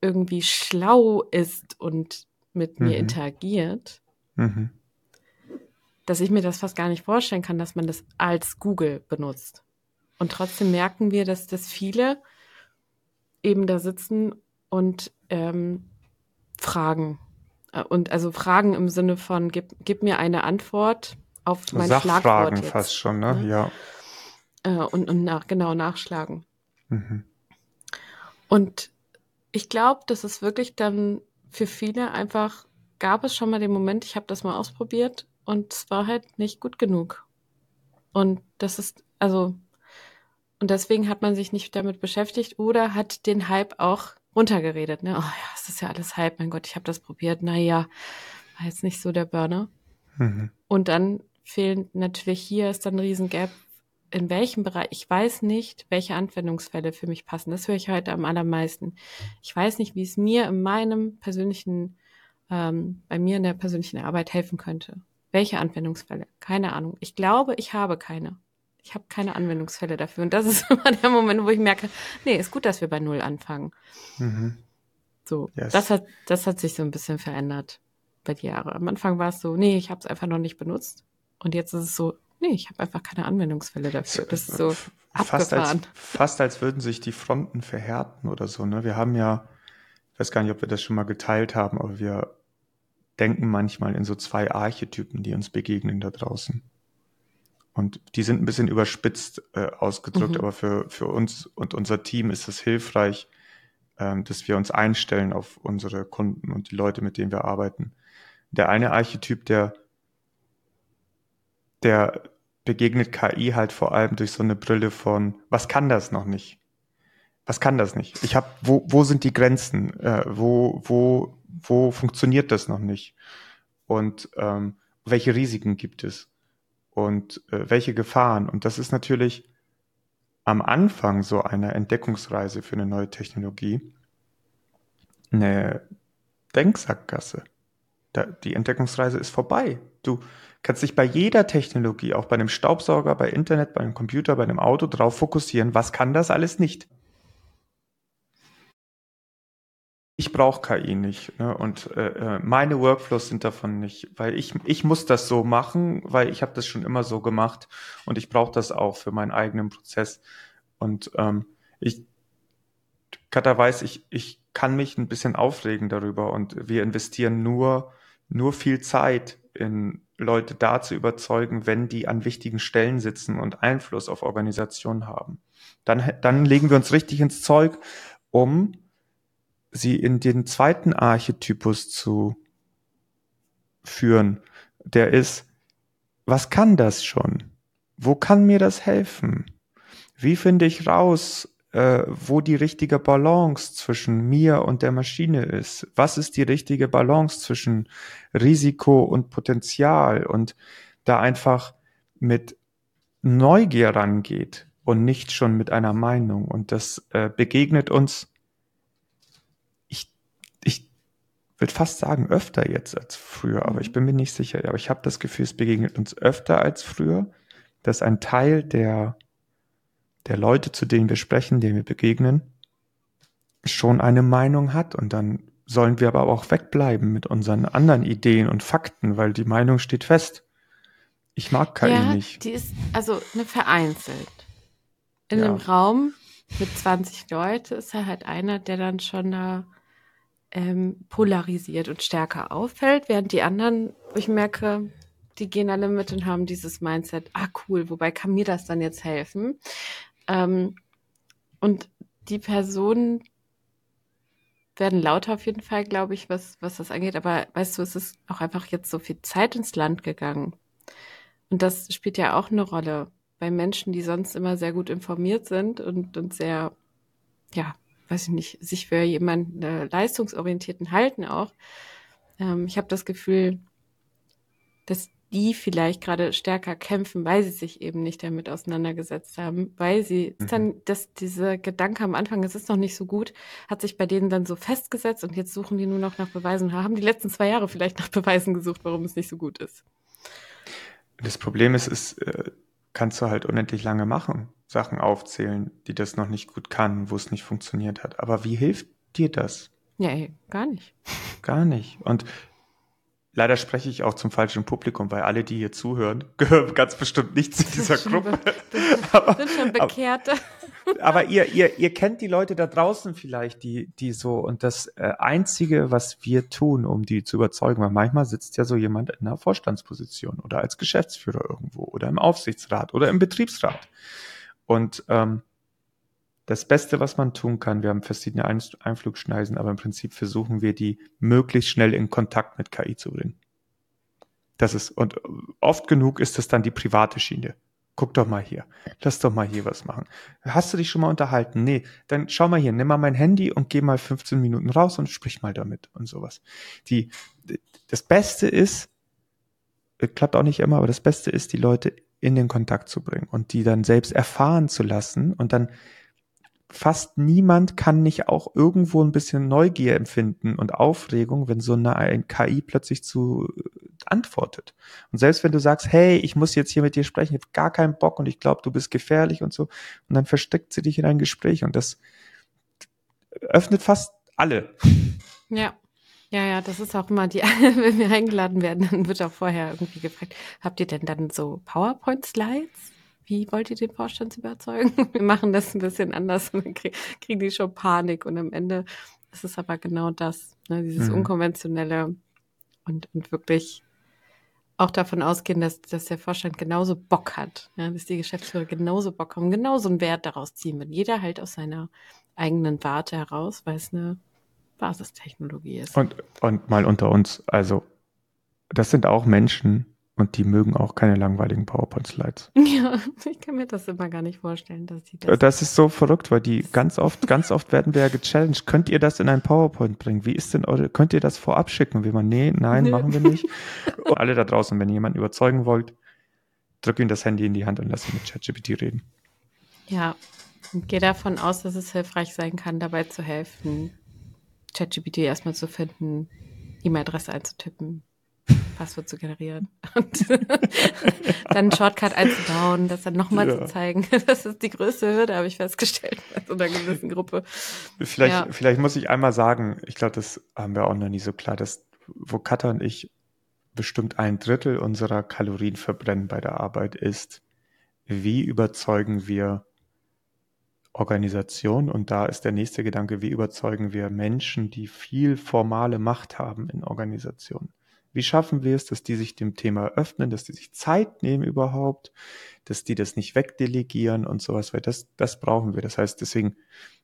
irgendwie schlau ist und mit mir Mhm. interagiert, Mhm. dass ich mir das fast gar nicht vorstellen kann, dass man das als Google benutzt. Und trotzdem merken wir, dass das viele eben da sitzen und fragen. Und also Fragen im Sinne von, gib mir eine Antwort auf mein Schlagwort Sachfragen fast jetzt. schon, ne? Ne? Ja. Und genau nachschlagen. Mhm. Und ich glaube, das ist wirklich dann für viele einfach, gab es schon mal den Moment, ich habe das mal ausprobiert und es war halt nicht gut genug. Und das ist, also, und deswegen hat man sich nicht damit beschäftigt oder hat den Hype auch runtergeredet. Ne? Oh ja, es ist ja alles Hype, mein Gott, ich habe das probiert. Naja, war jetzt nicht so der Burner. Mhm. Und dann fehlen natürlich, hier ist dann ein Riesengap. In welchem Bereich? Ich weiß nicht, welche Anwendungsfälle für mich passen. Das höre ich heute am allermeisten. Ich weiß nicht, wie es mir in meinem persönlichen, bei mir in der persönlichen Arbeit helfen könnte. Welche Anwendungsfälle? Keine Ahnung. Ich glaube, ich habe keine. Ich habe keine Anwendungsfälle dafür. Und das ist immer der Moment, wo ich merke, nee, ist gut, dass wir bei Null anfangen. Mhm. So, Yes. das hat sich so ein bisschen verändert bei den Jahren. Am Anfang war es so, nee, ich habe es einfach noch nicht benutzt. Und jetzt ist es so, nee, ich habe einfach keine Anwendungsfälle dafür. Das ist so abgefahren. Fast als würden sich die Fronten verhärten oder so, ne? Wir haben ja, ich weiß gar nicht, ob wir das schon mal geteilt haben, aber wir denken manchmal in so zwei Archetypen, die uns begegnen da draußen. Und die sind ein bisschen überspitzt ausgedrückt, aber für uns und unser Team ist es hilfreich, dass wir uns einstellen auf unsere Kunden und die Leute, mit denen wir arbeiten. Der eine Archetyp, der begegnet KI halt vor allem durch so eine Brille von, was kann das noch nicht? Was kann das nicht? Wo sind die Grenzen? Wo funktioniert das noch nicht? Und welche Risiken gibt es? Und welche Gefahren? Und das ist natürlich am Anfang so einer Entdeckungsreise für eine neue Technologie eine Denksackgasse. Die Entdeckungsreise ist vorbei. Du kannst dich bei jeder Technologie, auch bei einem Staubsauger, bei Internet, bei einem Computer, bei einem Auto drauf fokussieren, was kann das alles nicht? Ich brauche KI nicht, ne? Und meine Workflows sind davon nicht, weil ich muss das so machen, weil ich habe das schon immer so gemacht und ich brauche das auch für meinen eigenen Prozess. Und ich, Katha weiß, ich kann mich ein bisschen aufregen darüber und wir investieren nur viel Zeit in Leute da zu überzeugen, wenn die an wichtigen Stellen sitzen und Einfluss auf Organisationen haben. Dann legen wir uns richtig ins Zeug, um sie in den zweiten Archetypus zu führen. Der ist, was kann das schon? Wo kann mir das helfen? Wie finde ich raus, wo die richtige Balance zwischen mir und der Maschine ist? Was ist die richtige Balance zwischen Risiko und Potenzial? Und da einfach mit Neugier rangeht und nicht schon mit einer Meinung. Und das begegnet uns, ich, ich würde fast sagen, öfter jetzt als früher, aber ich bin mir nicht sicher. Aber ich habe das Gefühl, es begegnet uns öfter als früher, dass ein Teil der Leute, zu denen wir sprechen, denen wir begegnen, schon eine Meinung hat. Und dann sollen wir aber auch wegbleiben mit unseren anderen Ideen und Fakten, weil die Meinung steht fest. Ich mag KI Ja, nicht. die ist also eine vereinzelt. In einem Ja. Raum mit 20 Leute ist er halt einer, der dann schon da polarisiert und stärker auffällt, während die anderen, wo ich merke, die gehen alle mit und haben dieses Mindset, cool, wobei kann mir das dann jetzt helfen? Und die Personen werden lauter auf jeden Fall, glaube ich, was das angeht, aber weißt du, es ist auch einfach jetzt so viel Zeit ins Land gegangen. Und das spielt ja auch eine Rolle bei Menschen, die sonst immer sehr gut informiert sind und sehr, ja, weiß ich nicht, sich für jemanden leistungsorientierten halten auch. Ich habe das Gefühl, dass die vielleicht gerade stärker kämpfen, weil sie sich eben nicht damit auseinandergesetzt haben, weil sie dann, dass dieser Gedanke am Anfang, es ist noch nicht so gut, hat sich bei denen dann so festgesetzt und jetzt suchen die nur noch nach Beweisen, haben die letzten 2 Jahre vielleicht nach Beweisen gesucht, warum es nicht so gut ist. Das Problem ist, kannst du halt unendlich lange machen, Sachen aufzählen, die das noch nicht gut kann, wo es nicht funktioniert hat. Aber wie hilft dir das? Nee, gar nicht. Gar nicht. Und leider spreche ich auch zum falschen Publikum, weil alle, die hier zuhören, gehören ganz bestimmt nicht zu dieser Gruppe. Das sind schon Bekehrte. Aber ihr kennt die Leute da draußen vielleicht, die so, und das Einzige, was wir tun, um die zu überzeugen, weil manchmal sitzt ja so jemand in einer Vorstandsposition oder als Geschäftsführer irgendwo oder im Aufsichtsrat oder im Betriebsrat. Und das Beste, was man tun kann, wir haben verschiedene Einflugschneisen, aber im Prinzip versuchen wir, die möglichst schnell in Kontakt mit KI zu bringen. Und oft genug ist es dann die private Schiene. Guck doch mal hier, lass doch mal hier was machen. Hast du dich schon mal unterhalten? Nee, dann schau mal hier, nimm mal mein Handy und geh mal 15 Minuten raus und sprich mal damit und sowas. Das Beste ist, klappt auch nicht immer, aber das Beste ist, die Leute in den Kontakt zu bringen und die dann selbst erfahren zu lassen und dann fast niemand kann nicht auch irgendwo ein bisschen Neugier empfinden und Aufregung, wenn so ein KI plötzlich antwortet. Und selbst wenn du sagst, hey, ich muss jetzt hier mit dir sprechen, ich habe gar keinen Bock und ich glaube, du bist gefährlich und so, und dann versteckt sie dich in ein Gespräch und das öffnet fast alle. Ja. Ja, das ist auch immer wenn wir eingeladen werden, dann wird auch vorher irgendwie gefragt, habt ihr denn dann so PowerPoint-Slides? Wie wollt ihr den Vorstand überzeugen? Wir machen das ein bisschen anders und dann kriegen die schon Panik und am Ende ist es aber genau das, ne, dieses Unkonventionelle und wirklich auch davon ausgehen, dass der Vorstand genauso Bock hat, ja, dass die Geschäftsführer genauso Bock haben, genauso einen Wert daraus ziehen, wenn jeder halt aus seiner eigenen Warte heraus, weil es eine Basistechnologie ist. Und mal unter uns, also das sind auch Menschen und die mögen auch keine langweiligen PowerPoint-Slides. Ja, ich kann mir das immer gar nicht vorstellen, dass die das... Das ist so verrückt, weil die ganz oft werden wir ja gechallenged. Könnt ihr das in ein PowerPoint bringen? Wie ist denn könnt ihr das vorab schicken? Wie man, nein, machen wir nicht. Und alle da draußen, wenn ihr jemanden überzeugen wollt, drück ihm das Handy in die Hand und lass ihn mit ChatGPT reden. Ja, und gehe davon aus, dass es hilfreich sein kann, dabei zu helfen, ChatGPT erstmal zu finden, E-Mail-Adresse einzutippen, Passwort zu generieren und dann einen Shortcut einzubauen, das dann nochmal zu zeigen. Das ist die größte Hürde, habe ich festgestellt, bei so einer gewissen Gruppe. Vielleicht muss ich einmal sagen, ich glaube, das haben wir auch noch nie so klar, dass wo Katha und ich bestimmt 1/3 unserer Kalorien verbrennen bei der Arbeit ist, wie überzeugen wir Organisation, und da ist der nächste Gedanke, wie überzeugen wir Menschen, die viel formale Macht haben in Organisationen? Wie schaffen wir es, dass die sich dem Thema öffnen, dass die sich Zeit nehmen überhaupt, dass die das nicht wegdelegieren und sowas, weil das brauchen wir. Das heißt, deswegen,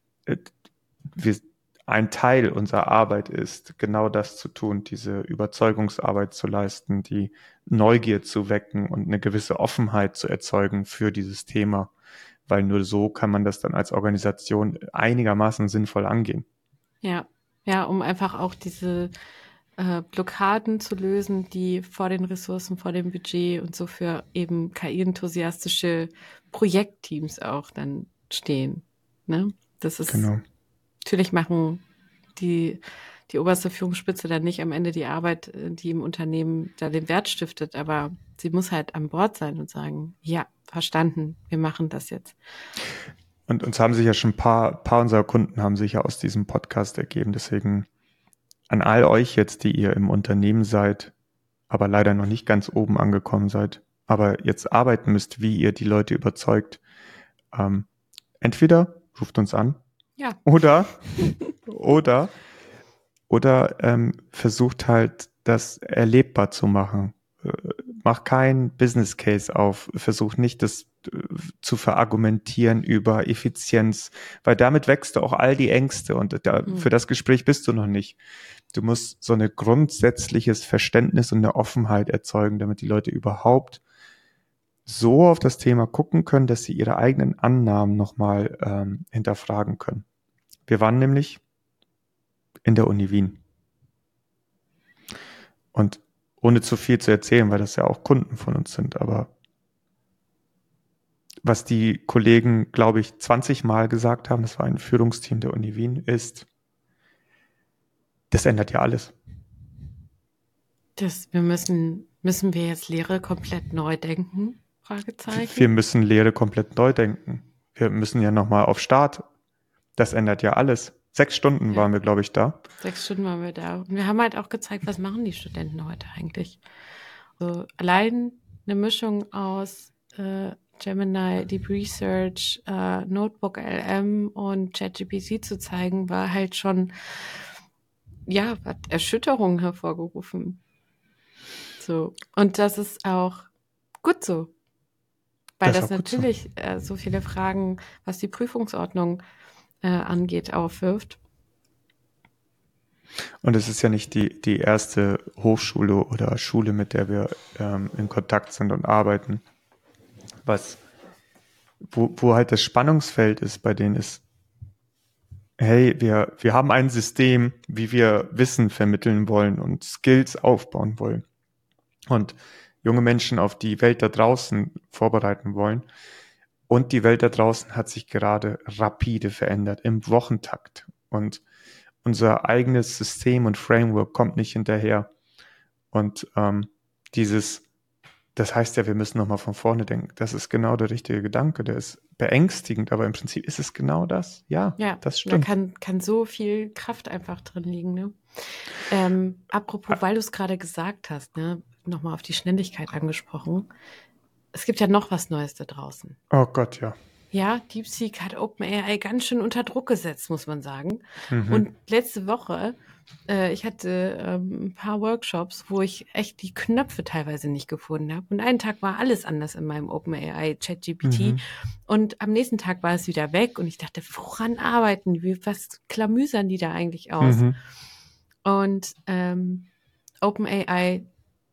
ein Teil unserer Arbeit ist, genau das zu tun, diese Überzeugungsarbeit zu leisten, die Neugier zu wecken und eine gewisse Offenheit zu erzeugen für dieses Thema, weil nur so kann man das dann als Organisation einigermaßen sinnvoll angehen. Ja, um einfach auch diese Blockaden zu lösen, die vor den Ressourcen, vor dem Budget und so für eben KI-enthusiastische Projektteams auch dann stehen. Ne? Das ist Genau. Natürlich machen die oberste Führungsspitze dann nicht am Ende die Arbeit, die im Unternehmen da den Wert stiftet, aber sie muss halt an Bord sein und sagen, ja, verstanden, wir machen das jetzt. Und uns haben sich ja schon ein paar unserer Kunden haben sich ja aus diesem Podcast ergeben, deswegen an all euch jetzt, die ihr im Unternehmen seid, aber leider noch nicht ganz oben angekommen seid, aber jetzt arbeiten müsst, wie ihr die Leute überzeugt. Entweder ruft uns an, ja, oder versucht halt, das erlebbar zu machen. Mach keinen Business Case auf, versuch nicht, das zu verargumentieren über Effizienz, weil damit wächst du auch all die Ängste und für das Gespräch bist du noch nicht. Du musst so ein grundsätzliches Verständnis und eine Offenheit erzeugen, damit die Leute überhaupt so auf das Thema gucken können, dass sie ihre eigenen Annahmen nochmal hinterfragen können. Wir waren nämlich in der Uni Wien. Und ohne zu viel zu erzählen, weil das ja auch Kunden von uns sind, aber was die Kollegen, glaube ich, 20 Mal gesagt haben, das war ein Führungsteam der Uni Wien, ist, das ändert ja alles. Müssen wir jetzt Lehre komplett neu denken? Fragezeichen. Wir müssen Lehre komplett neu denken. Wir müssen ja nochmal auf Start. Das ändert ja alles. 6 Stunden waren wir, glaube ich, da. 6 Stunden waren wir da. Und wir haben halt auch gezeigt, was machen die Studenten heute eigentlich. So, allein eine Mischung aus Gemini, Deep Research, Notebook LM und ChatGPT zu zeigen, war halt schon, hat Erschütterungen hervorgerufen. So. Und das ist auch gut so. Weil das natürlich so viele Fragen, was die Prüfungsordnung angeht, aufwirft. Und es ist ja nicht die erste Hochschule oder Schule, mit der wir in Kontakt sind und arbeiten. Wo halt das Spannungsfeld ist, bei denen ist, hey, wir haben ein System, wie wir Wissen vermitteln wollen und Skills aufbauen wollen und junge Menschen auf die Welt da draußen vorbereiten wollen. Und die Welt da draußen hat sich gerade rapide verändert, im Wochentakt. Und unser eigenes System und Framework kommt nicht hinterher. Und das heißt ja, wir müssen nochmal von vorne denken. Das ist genau der richtige Gedanke. Der ist beängstigend, aber im Prinzip ist es genau das. Ja, das stimmt. Da kann so viel Kraft einfach drin liegen. Ne? Apropos, weil du es gerade gesagt hast, ne, nochmal auf die Schnelligkeit angesprochen. Es gibt ja noch was Neues da draußen. Oh Gott, ja. Ja, DeepSeek hat OpenAI ganz schön unter Druck gesetzt, muss man sagen. Mhm. Und letzte Woche, ich hatte ein paar Workshops, wo ich echt die Knöpfe teilweise nicht gefunden habe. Und einen Tag war alles anders in meinem OpenAI ChatGPT. Und am nächsten Tag war es wieder weg. Und ich dachte, woran arbeiten die? Was klamüsern die da eigentlich aus? Und OpenAI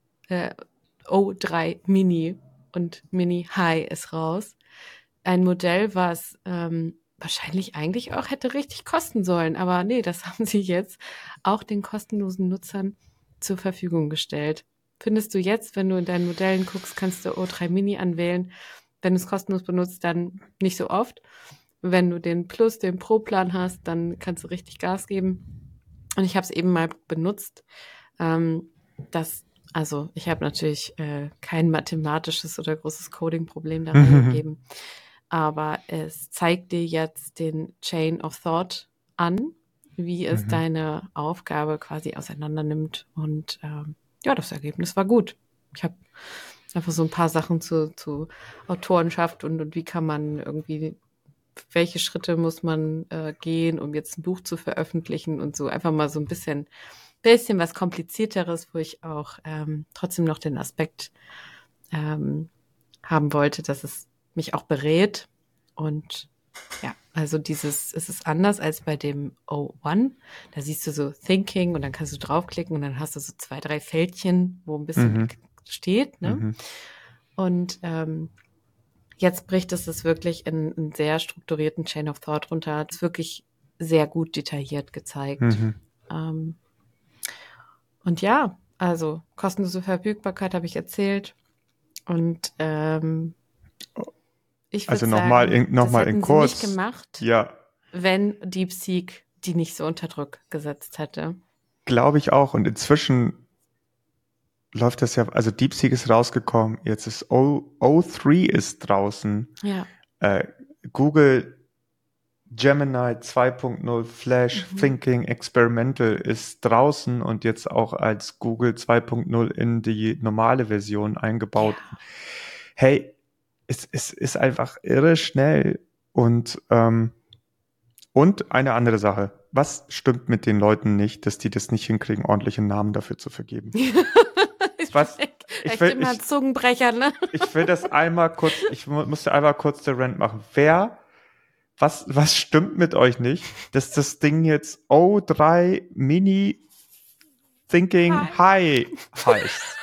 O3 Mini und Mini High ist raus. Ein Modell, was wahrscheinlich eigentlich auch hätte richtig kosten sollen. Aber nee, das haben sie jetzt auch den kostenlosen Nutzern zur Verfügung gestellt. Findest du jetzt, wenn du in deinen Modellen guckst, kannst du O3 Mini anwählen. Wenn du es kostenlos benutzt, dann nicht so oft. Wenn du den Plus, den Pro-Plan hast, dann kannst du richtig Gas geben. Und ich habe es eben mal benutzt. Also ich habe natürlich kein mathematisches oder großes Coding-Problem daran gegeben. Aber es zeigt dir jetzt den Chain of Thought an, wie es deine Aufgabe quasi auseinander nimmt. Und das Ergebnis war gut. Ich habe einfach so ein paar Sachen zu Autorenschaft und wie kann man irgendwie, welche Schritte muss man gehen, um jetzt ein Buch zu veröffentlichen und so. Einfach mal so ein bisschen was Komplizierteres, wo ich auch trotzdem noch den Aspekt haben wollte, dass es mich auch berät. Und ja, also es ist anders als bei dem O1. Da siehst du so Thinking und dann kannst du draufklicken und dann hast du so 2, 3 Fältchen, wo ein bisschen steht. Ne? Und jetzt bricht es wirklich in einen sehr strukturierten Chain of Thought runter. Das ist wirklich sehr gut detailliert gezeigt. Und ja, also kostenlose Verfügbarkeit habe ich erzählt. Und ich würde sagen, noch mal das hätten in Kurs. sie nicht gemacht, Ja, wenn DeepSeek die nicht so unter Druck gesetzt hätte. glaube ich auch. Und inzwischen läuft das ja, also DeepSeek ist rausgekommen, jetzt ist O3 ist draußen. Ja. Google Gemini 2.0 Flash Thinking Experimental ist draußen und jetzt auch als Google 2.0 in die normale Version eingebaut. Ja. Hey, es ist einfach irre schnell und eine andere Sache. Was stimmt mit den Leuten nicht, dass die das nicht hinkriegen, ordentliche Namen dafür zu vergeben? Ich will immer Zungenbrecher, ne? Ich will das einmal kurz, ich musste einmal kurz den Rant machen. Was stimmt mit euch nicht, dass das Ding jetzt O3 Mini Thinking High heißt?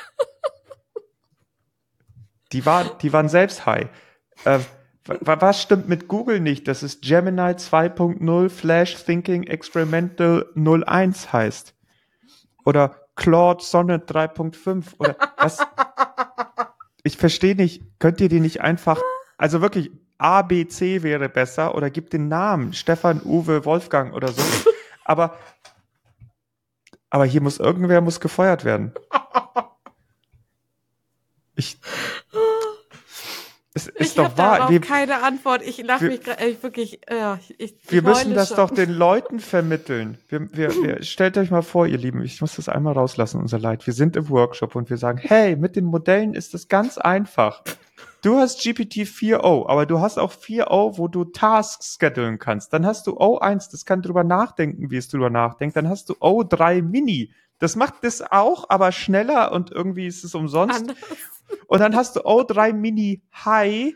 Die waren selbst high. Was stimmt mit Google nicht, dass es Gemini 2.0 Flash Thinking Experimental 01 heißt? Oder Claude Sonnet 3.5 oder was? Ich verstehe nicht, könnt ihr die nicht einfach, also wirklich, A, B, C wäre besser oder gibt den Namen, Stefan, Uwe, Wolfgang oder so. Aber hier irgendwer muss gefeuert werden. Es ist Ich habe doch wahr. darauf keine Antwort. Ich lache wir, mich gerade wirklich, wir ich müssen heule das doch schon. den Leuten vermitteln. Stellt euch mal vor, ihr Lieben, ich muss das einmal rauslassen, unser Leid. Wir sind im Workshop und wir sagen, hey, mit den Modellen ist das ganz einfach. Du hast GPT-4o, aber du hast auch 4o, wo du Tasks schedulen kannst. Dann hast du O1, das kann drüber nachdenken, wie es drüber nachdenkt. Dann hast du O3 Mini. Das macht das auch, aber schneller und irgendwie ist es umsonst. Anders. Und dann hast du O3 Mini High,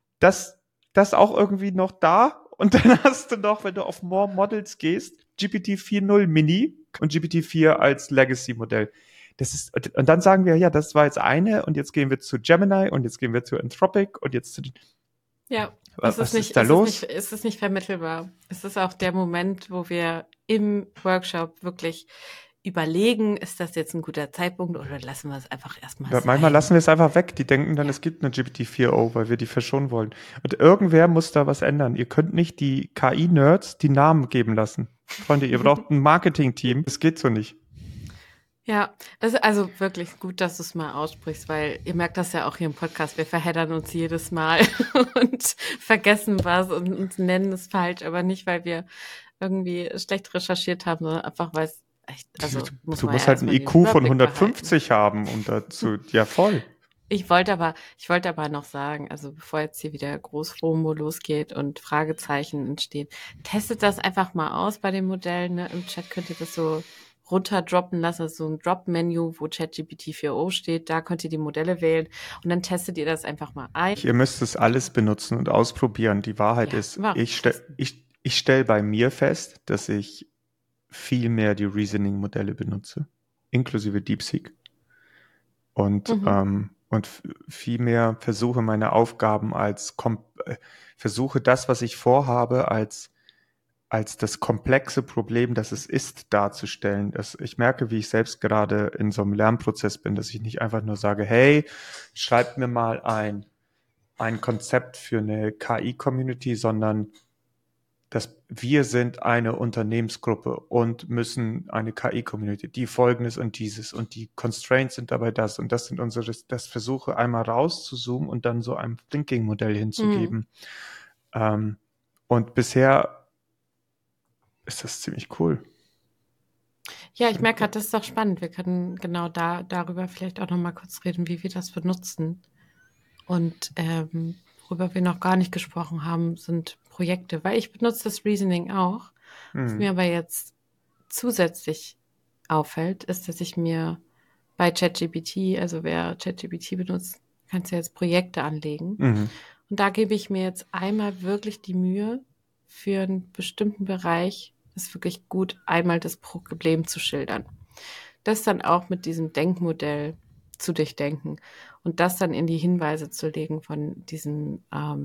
das auch irgendwie noch da. Und dann hast du noch, wenn du auf More Models gehst, GPT 4.0 Mini und GPT 4 als Legacy-Modell. Und dann sagen wir, ja, das war jetzt eine und jetzt gehen wir zu Gemini und jetzt gehen wir zu Anthropic und jetzt zu, Ja, was ist da los? es ist nicht vermittelbar. Es ist auch der Moment, wo wir im Workshop wirklich überlegen, ist das jetzt ein guter Zeitpunkt oder lassen wir es einfach erstmal Manchmal sein? lassen wir es einfach weg. Die denken dann, Ja. es gibt eine GPT-4o, weil wir die verschonen wollen. Und irgendwer muss da was ändern. Ihr könnt nicht die KI-Nerds die Namen geben lassen. Freunde, ihr braucht ein Marketing-Team. Das geht so nicht. Ja, also wirklich gut, dass du es mal aussprichst, weil ihr merkt das ja auch hier im Podcast. Wir verheddern uns jedes Mal und vergessen was und nennen es falsch, aber nicht, weil wir irgendwie schlecht recherchiert haben, sondern einfach, weil es echt, also muss Du man musst ja halt einen erstmal den IQ von Überblick behalten. 150 haben, um dazu, ja voll. Ich wollte aber noch sagen, also bevor jetzt hier wieder Großfomo losgeht und Fragezeichen entstehen, testet das einfach mal aus bei den Modellen. Ne? Im Chat könnt ihr das so runterdroppen lassen, so ein Drop-Menü, wo ChatGPT 4o steht. Da könnt ihr die Modelle wählen und dann testet ihr das einfach mal ein. Ihr müsst es alles benutzen und ausprobieren. Die Wahrheit Ja, ist, warum testen? ich stell bei mir fest, dass ich viel mehr die Reasoning-Modelle benutze, inklusive DeepSeek. Und viel mehr versuche meine Aufgaben versuche das, was ich vorhabe, als das komplexe Problem, das es ist, darzustellen. Ich merke, wie ich selbst gerade in so einem Lernprozess bin, dass ich nicht einfach nur sage, hey, schreibt mir mal ein Konzept für eine KI-Community, sondern dass wir sind eine Unternehmensgruppe und müssen eine KI-Community, die Folgendes und dieses und die Constraints sind dabei das und das sind das versuche einmal rauszuzoomen und dann so ein Thinking-Modell hinzugeben. Und bisher ist das ziemlich cool. Ja, ich merke gerade, das ist doch spannend. Wir können genau darüber vielleicht auch noch mal kurz reden, wie wir das benutzen. Und worüber wir noch gar nicht gesprochen haben, sind Projekte, weil ich benutze das Reasoning auch. Was mir aber jetzt zusätzlich auffällt, ist, dass ich mir bei ChatGPT, also wer ChatGPT benutzt, kannst du jetzt Projekte anlegen. Und da gebe ich mir jetzt einmal wirklich die Mühe, für einen bestimmten Bereich das wirklich gut einmal das Problem zu schildern. Das dann auch mit diesem Denkmodell zu durchdenken und das dann in die Hinweise zu legen von diesem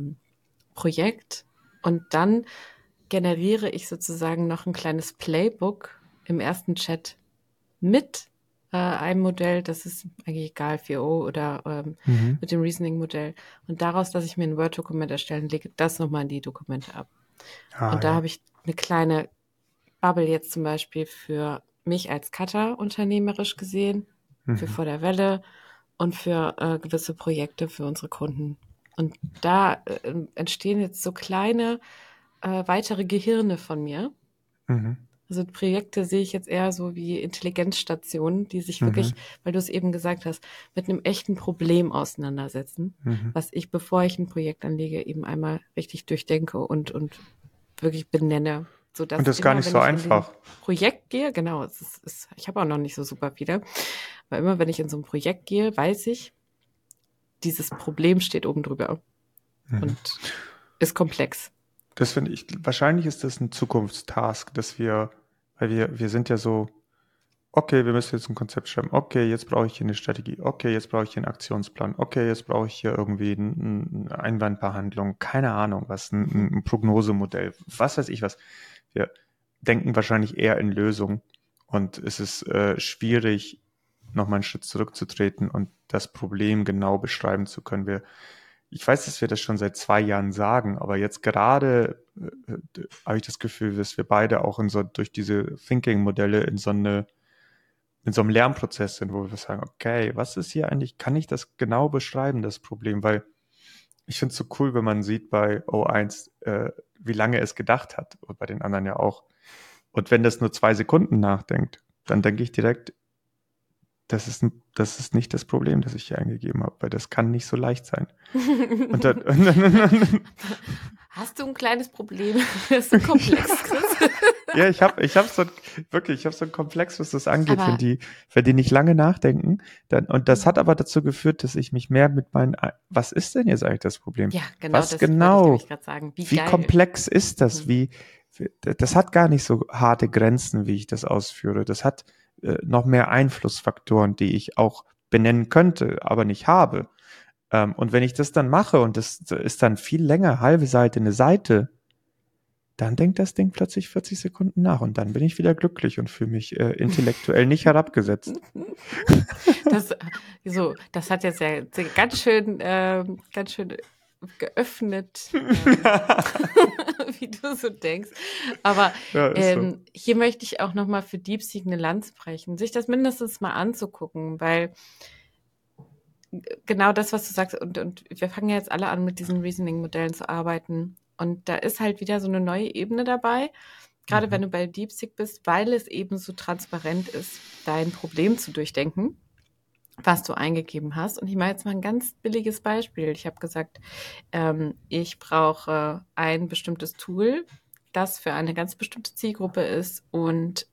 Projekt. Und dann generiere ich sozusagen noch ein kleines Playbook im ersten Chat mit einem Modell, das ist eigentlich egal, 4o oder mit dem Reasoning-Modell. Und daraus lasse ich mir ein Word-Dokument erstellen, lege das nochmal in die Dokumente ab. Und da habe ich eine kleine Bubble jetzt zum Beispiel für mich als Cutter unternehmerisch gesehen, für Vor der Welle und für gewisse Projekte für unsere Kunden. Und da entstehen jetzt so kleine weitere Gehirne von mir. Also Projekte sehe ich jetzt eher so wie Intelligenzstationen, die sich wirklich, weil du es eben gesagt hast, mit einem echten Problem auseinandersetzen, was ich, bevor ich ein Projekt anlege, eben einmal richtig durchdenke und wirklich benenne. Sodass Und das ist gar nicht so einfach. Projekt gehe, genau, ich habe auch noch nicht so super viele, aber immer wenn ich in so ein Projekt gehe, weiß ich, dieses Problem steht oben drüber und ist komplex. Das finde ich, wahrscheinlich ist das ein Zukunftstask, weil wir sind ja so, okay, wir müssen jetzt ein Konzept schreiben, okay, jetzt brauche ich hier eine Strategie, okay, jetzt brauche ich hier einen Aktionsplan, okay, jetzt brauche ich hier irgendwie eine Einwandbehandlung, keine Ahnung, ein Prognosemodell, was weiß ich was. Wir denken wahrscheinlich eher in Lösungen und es ist schwierig, nochmal einen Schritt zurückzutreten und das Problem genau beschreiben zu können. Ich weiß, dass wir das schon seit 2 Jahren sagen, aber jetzt gerade habe ich das Gefühl, dass wir beide auch durch diese Thinking-Modelle in so einem Lernprozess sind, wo wir sagen, okay, was ist hier eigentlich, kann ich das genau beschreiben, das Problem? Weil Ich finde es so cool, wenn man sieht bei O1, wie lange es gedacht hat und bei den anderen ja auch. Und wenn das nur 2 Sekunden nachdenkt, dann denke ich direkt, das ist nicht das Problem, das ich hier eingegeben habe, weil das kann nicht so leicht sein. Und dann Hast du ein kleines Problem? Das ist so komplex, Chris. ja, ich hab so ein Komplex, was das angeht, Aber- wenn die nicht lange nachdenken, und das hat aber dazu geführt, dass ich mich mehr mit was ist denn jetzt eigentlich das Problem? Ja, genau, Was das genau? wollte ich nämlich gerade sagen. Wie geil. komplex ist das? Mhm. Das hat gar nicht so harte Grenzen, wie ich das ausführe. Das hat noch mehr Einflussfaktoren, die ich auch benennen könnte, aber nicht habe. Und wenn ich das dann mache und das ist dann viel länger, halbe Seite, eine Seite, dann denkt das Ding plötzlich 40 Sekunden nach und dann bin ich wieder glücklich und fühle mich intellektuell nicht herabgesetzt. Das hat jetzt ja ganz schön geöffnet, wie du so denkst. Aber Ja, ist so. hier möchte ich auch nochmal für DeepSeek eine Lanze brechen, sich das mindestens mal anzugucken, weil genau das, was du sagst, und wir fangen ja jetzt alle an, mit diesen Reasoning-Modellen zu arbeiten. Und da ist halt wieder so eine neue Ebene dabei, gerade wenn du bei DeepSeek bist, weil es eben so transparent ist, dein Problem zu durchdenken, was du eingegeben hast. Und ich mache jetzt mal ein ganz billiges Beispiel. Ich habe gesagt, ich brauche ein bestimmtes Tool, das für eine ganz bestimmte Zielgruppe ist und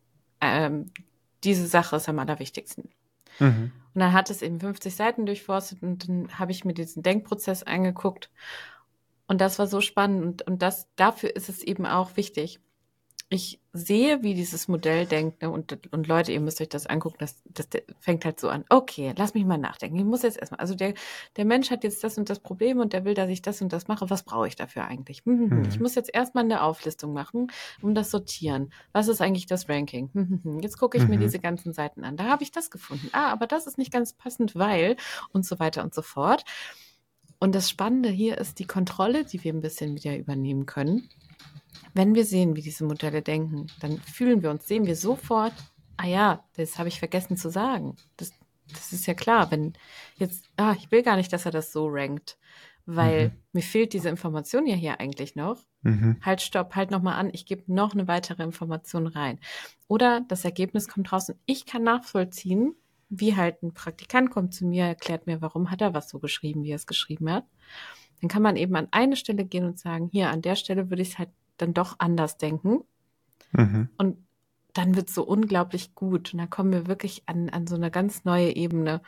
diese Sache ist am allerwichtigsten. Mhm. Und dann hat es eben 50 Seiten durchforstet und dann habe ich mir diesen Denkprozess angeguckt. Und das war so spannend und dafür ist es eben auch wichtig. Ich sehe, wie dieses Modell denkt, ne? Und Leute, ihr müsst euch das angucken, das fängt halt so an. Okay, lass mich mal nachdenken. Ich muss jetzt erstmal, also der Mensch hat jetzt das und das Problem und der will, dass ich das und das mache. Was brauche ich dafür eigentlich? Ich muss jetzt erstmal eine Auflistung machen, um das sortieren. Was ist eigentlich das Ranking? Jetzt gucke ich mir diese ganzen Seiten an. Da habe ich das gefunden. Aber das ist nicht ganz passend, weil und so weiter und so fort. Und das Spannende hier ist die Kontrolle, die wir ein bisschen wieder übernehmen können. Wenn wir sehen, wie diese Modelle denken, dann sehen wir sofort, ja, das habe ich vergessen zu sagen. Das ist ja klar, wenn jetzt, ich will gar nicht, dass er das so rankt, weil mir fehlt diese Information ja hier eigentlich noch. Halt, stopp, halt nochmal an, ich gebe noch eine weitere Information rein. Oder das Ergebnis kommt raus und ich kann nachvollziehen, wie halt ein Praktikant kommt zu mir, erklärt mir, warum hat er was so geschrieben, wie er es geschrieben hat. Dann kann man eben an eine Stelle gehen und sagen, hier, an der Stelle würde ich es halt dann doch anders denken. Und dann wird es so unglaublich gut. Und dann kommen wir wirklich an so eine ganz neue Ebene.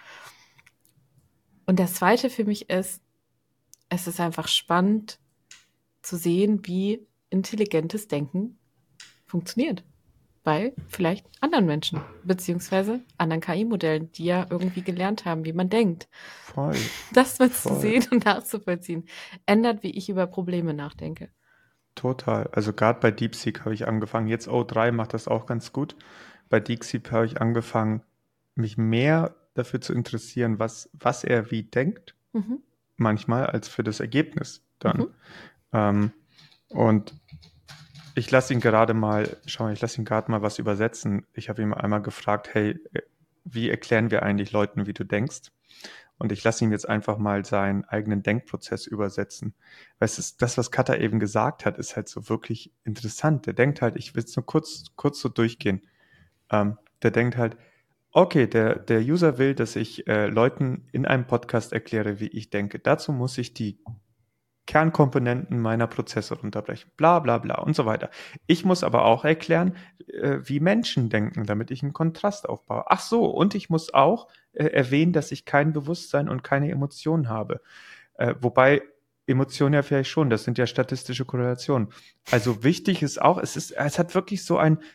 Und das Zweite für mich ist, es ist einfach spannend zu sehen, wie intelligentes Denken funktioniert. Bei vielleicht anderen Menschen, beziehungsweise anderen KI-Modellen, die ja irgendwie gelernt haben, wie man denkt. Voll. Das mal zu sehen und nachzuvollziehen, ändert, wie ich über Probleme nachdenke. Total. Also gerade bei DeepSeek habe ich angefangen, jetzt O3 macht das auch ganz gut. Bei DeepSeek habe ich angefangen, mich mehr dafür zu interessieren, was er wie denkt, manchmal als für das Ergebnis dann. Und ich lasse ihn gerade mal was übersetzen. Ich habe ihn einmal gefragt, hey, wie erklären wir eigentlich Leuten, wie du denkst? Und ich lasse ihn jetzt einfach mal seinen eigenen Denkprozess übersetzen. Weil es ist das, was Katha eben gesagt hat, ist halt so wirklich interessant. Der denkt halt, ich will es nur kurz so durchgehen. Der denkt halt, okay, der User will, dass ich Leuten in einem Podcast erkläre, wie ich denke. Dazu muss ich die Kernkomponenten meiner Prozesse runterbrechen, bla bla bla und so weiter. Ich muss aber auch erklären, wie Menschen denken, damit ich einen Kontrast aufbaue. Ach so, und ich muss auch erwähnen, dass ich kein Bewusstsein und keine Emotionen habe. Wobei Emotionen ja vielleicht schon, das sind ja statistische Korrelationen. Also wichtig ist auch, es hat wirklich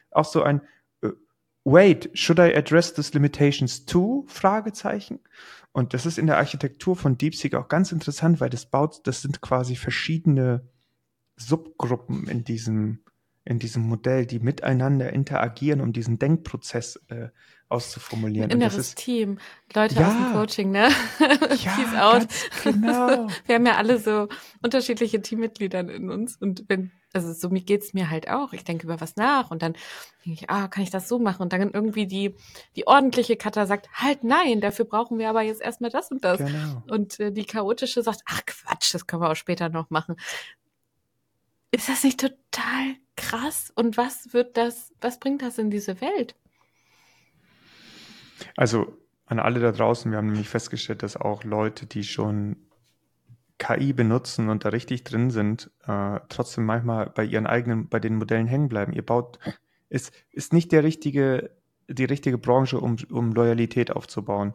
wait, should I address these limitations too? Fragezeichen. Und das ist in der Architektur von DeepSeek auch ganz interessant, weil das sind quasi verschiedene Subgruppen in diesem Modell, die miteinander interagieren, um diesen Denkprozess auszuformulieren. Ein inneres Team, Leute aus dem Coaching, ne? Peace out. Genau. Wir haben ja alle so unterschiedliche Teammitglieder in uns und wenn Also so geht's mir halt auch. Ich denke über was nach und dann denke ich, kann ich das so machen? Und dann irgendwie die ordentliche Katha sagt, halt nein, dafür brauchen wir aber jetzt erstmal das und das. Genau. Und die chaotische sagt, ach Quatsch, das können wir auch später noch machen. Ist das nicht total krass? Und was bringt das in diese Welt? Also an alle da draußen, wir haben nämlich festgestellt, dass auch Leute, die schon KI benutzen und da richtig drin sind, trotzdem manchmal bei den Modellen hängen bleiben. Ist nicht die richtige Branche, um Loyalität aufzubauen.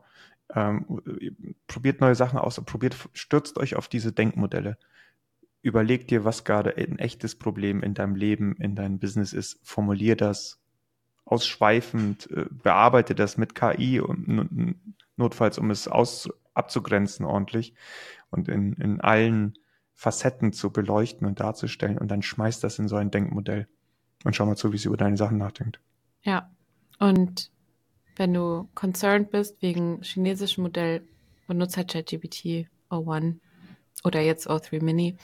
Probiert neue Sachen aus, stürzt euch auf diese Denkmodelle. Überleg dir, was gerade ein echtes Problem in deinem Leben, in deinem Business ist. Formulier das ausschweifend, bearbeite das mit KI und notfalls, um es abzugrenzen ordentlich und in allen Facetten zu beleuchten und darzustellen und dann schmeißt das in so ein Denkmodell und schau mal zu, wie es über deine Sachen nachdenkt. Ja, und wenn du concerned bist wegen chinesischem Modell, benutzt halt ChatGPT O1 oder jetzt O3 Mini.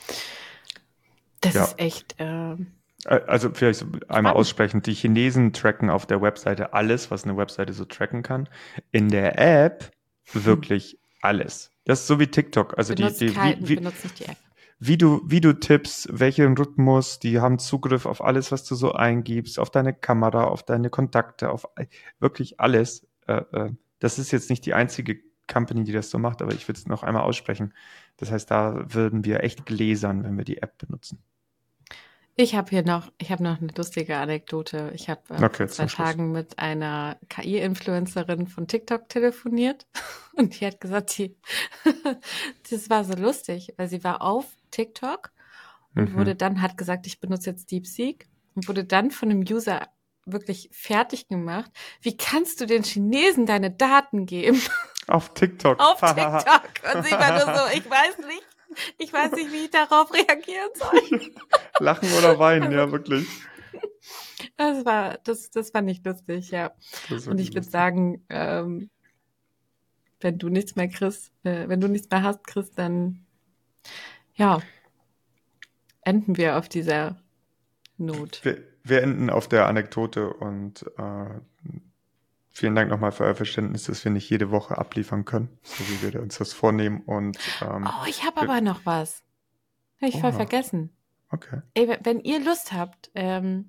Das ist echt... Also vielleicht einmal aussprechen, die Chinesen tracken auf der Webseite alles, was eine Webseite so tracken kann. In der App wirklich alles. Das ist so wie TikTok. Also benutzt nicht die App. Wie du tippst, welchen Rhythmus, die haben Zugriff auf alles, was du so eingibst, auf deine Kamera, auf deine Kontakte, auf wirklich alles. Das ist jetzt nicht die einzige Company, die das so macht, aber ich will es noch einmal aussprechen. Das heißt, da würden wir echt gläsern, wenn wir die App benutzen. Ich habe noch eine lustige Anekdote. Ich habe vor 2 Tagen mit einer KI-Influencerin von TikTok telefoniert und die hat gesagt, das war so lustig, weil sie war auf TikTok und hat gesagt, ich benutze jetzt DeepSeek und wurde dann von einem User wirklich fertig gemacht. Wie kannst du den Chinesen deine Daten geben? Auf TikTok. Auf TikTok. Und sie war nur so, ich weiß nicht, wie ich darauf reagieren soll. Lachen oder weinen, ja, wirklich. Das war nicht lustig, ja. Und ich würde sagen, wenn du nichts mehr hast, Chris, dann, ja, enden wir auf dieser Not. Wir enden auf der Anekdote und vielen Dank nochmal für euer Verständnis, dass wir nicht jede Woche abliefern können, so wie wir uns das vornehmen. Und, ich habe aber noch was. Habe ich voll vergessen. Okay. Ey, wenn ihr Lust habt, am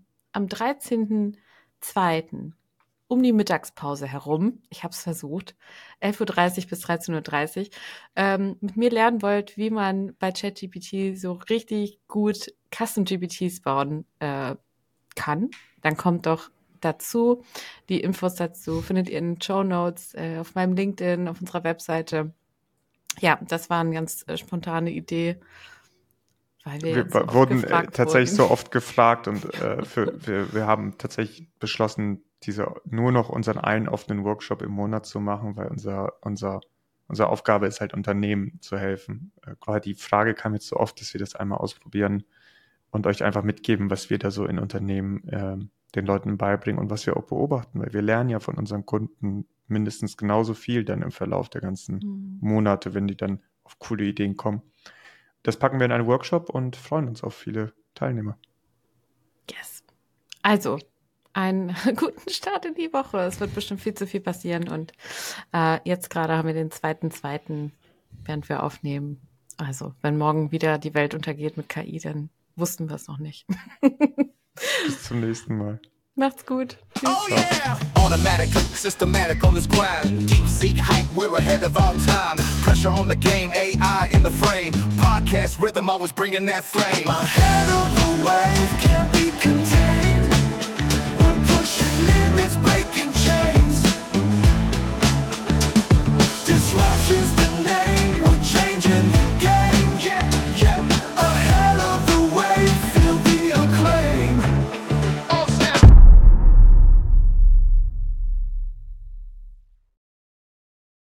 13.02. um die Mittagspause herum, ich habe es versucht, 11.30 Uhr bis 13.30 Uhr, mit mir lernen wollt, wie man bei ChatGPT so richtig gut Custom-GPTs bauen kann, dann kommt doch dazu. Die Infos dazu findet ihr in den Shownotes, auf meinem LinkedIn, auf unserer Webseite. Ja, das war eine ganz spontane Idee, weil wir wurden tatsächlich so oft gefragt und wir haben tatsächlich beschlossen, nur noch unseren einen offenen Workshop im Monat zu machen, weil unsere Aufgabe ist halt, Unternehmen zu helfen. Die Frage kam jetzt so oft, dass wir das einmal ausprobieren und euch einfach mitgeben, was wir da so in Unternehmen den Leuten beibringen und was wir auch beobachten, weil wir lernen ja von unseren Kunden mindestens genauso viel dann im Verlauf der ganzen Monate, wenn die dann auf coole Ideen kommen. Das packen wir in einen Workshop und freuen uns auf viele Teilnehmer. Yes. Also, einen guten Start in die Woche. Es wird bestimmt viel zu viel passieren und jetzt gerade haben wir den 2.2., während wir aufnehmen. Also, wenn morgen wieder die Welt untergeht mit KI, dann wussten wir es noch nicht. Bis zum nächsten Mal. Macht's gut. Tschüss. Oh yeah! Automatic, systematic on this grind. Deep seek hype, we're ahead of our time. Pressure on the game, AI in the frame. Podcast rhythm, always bringing that flame. Ahead of the wave, can't be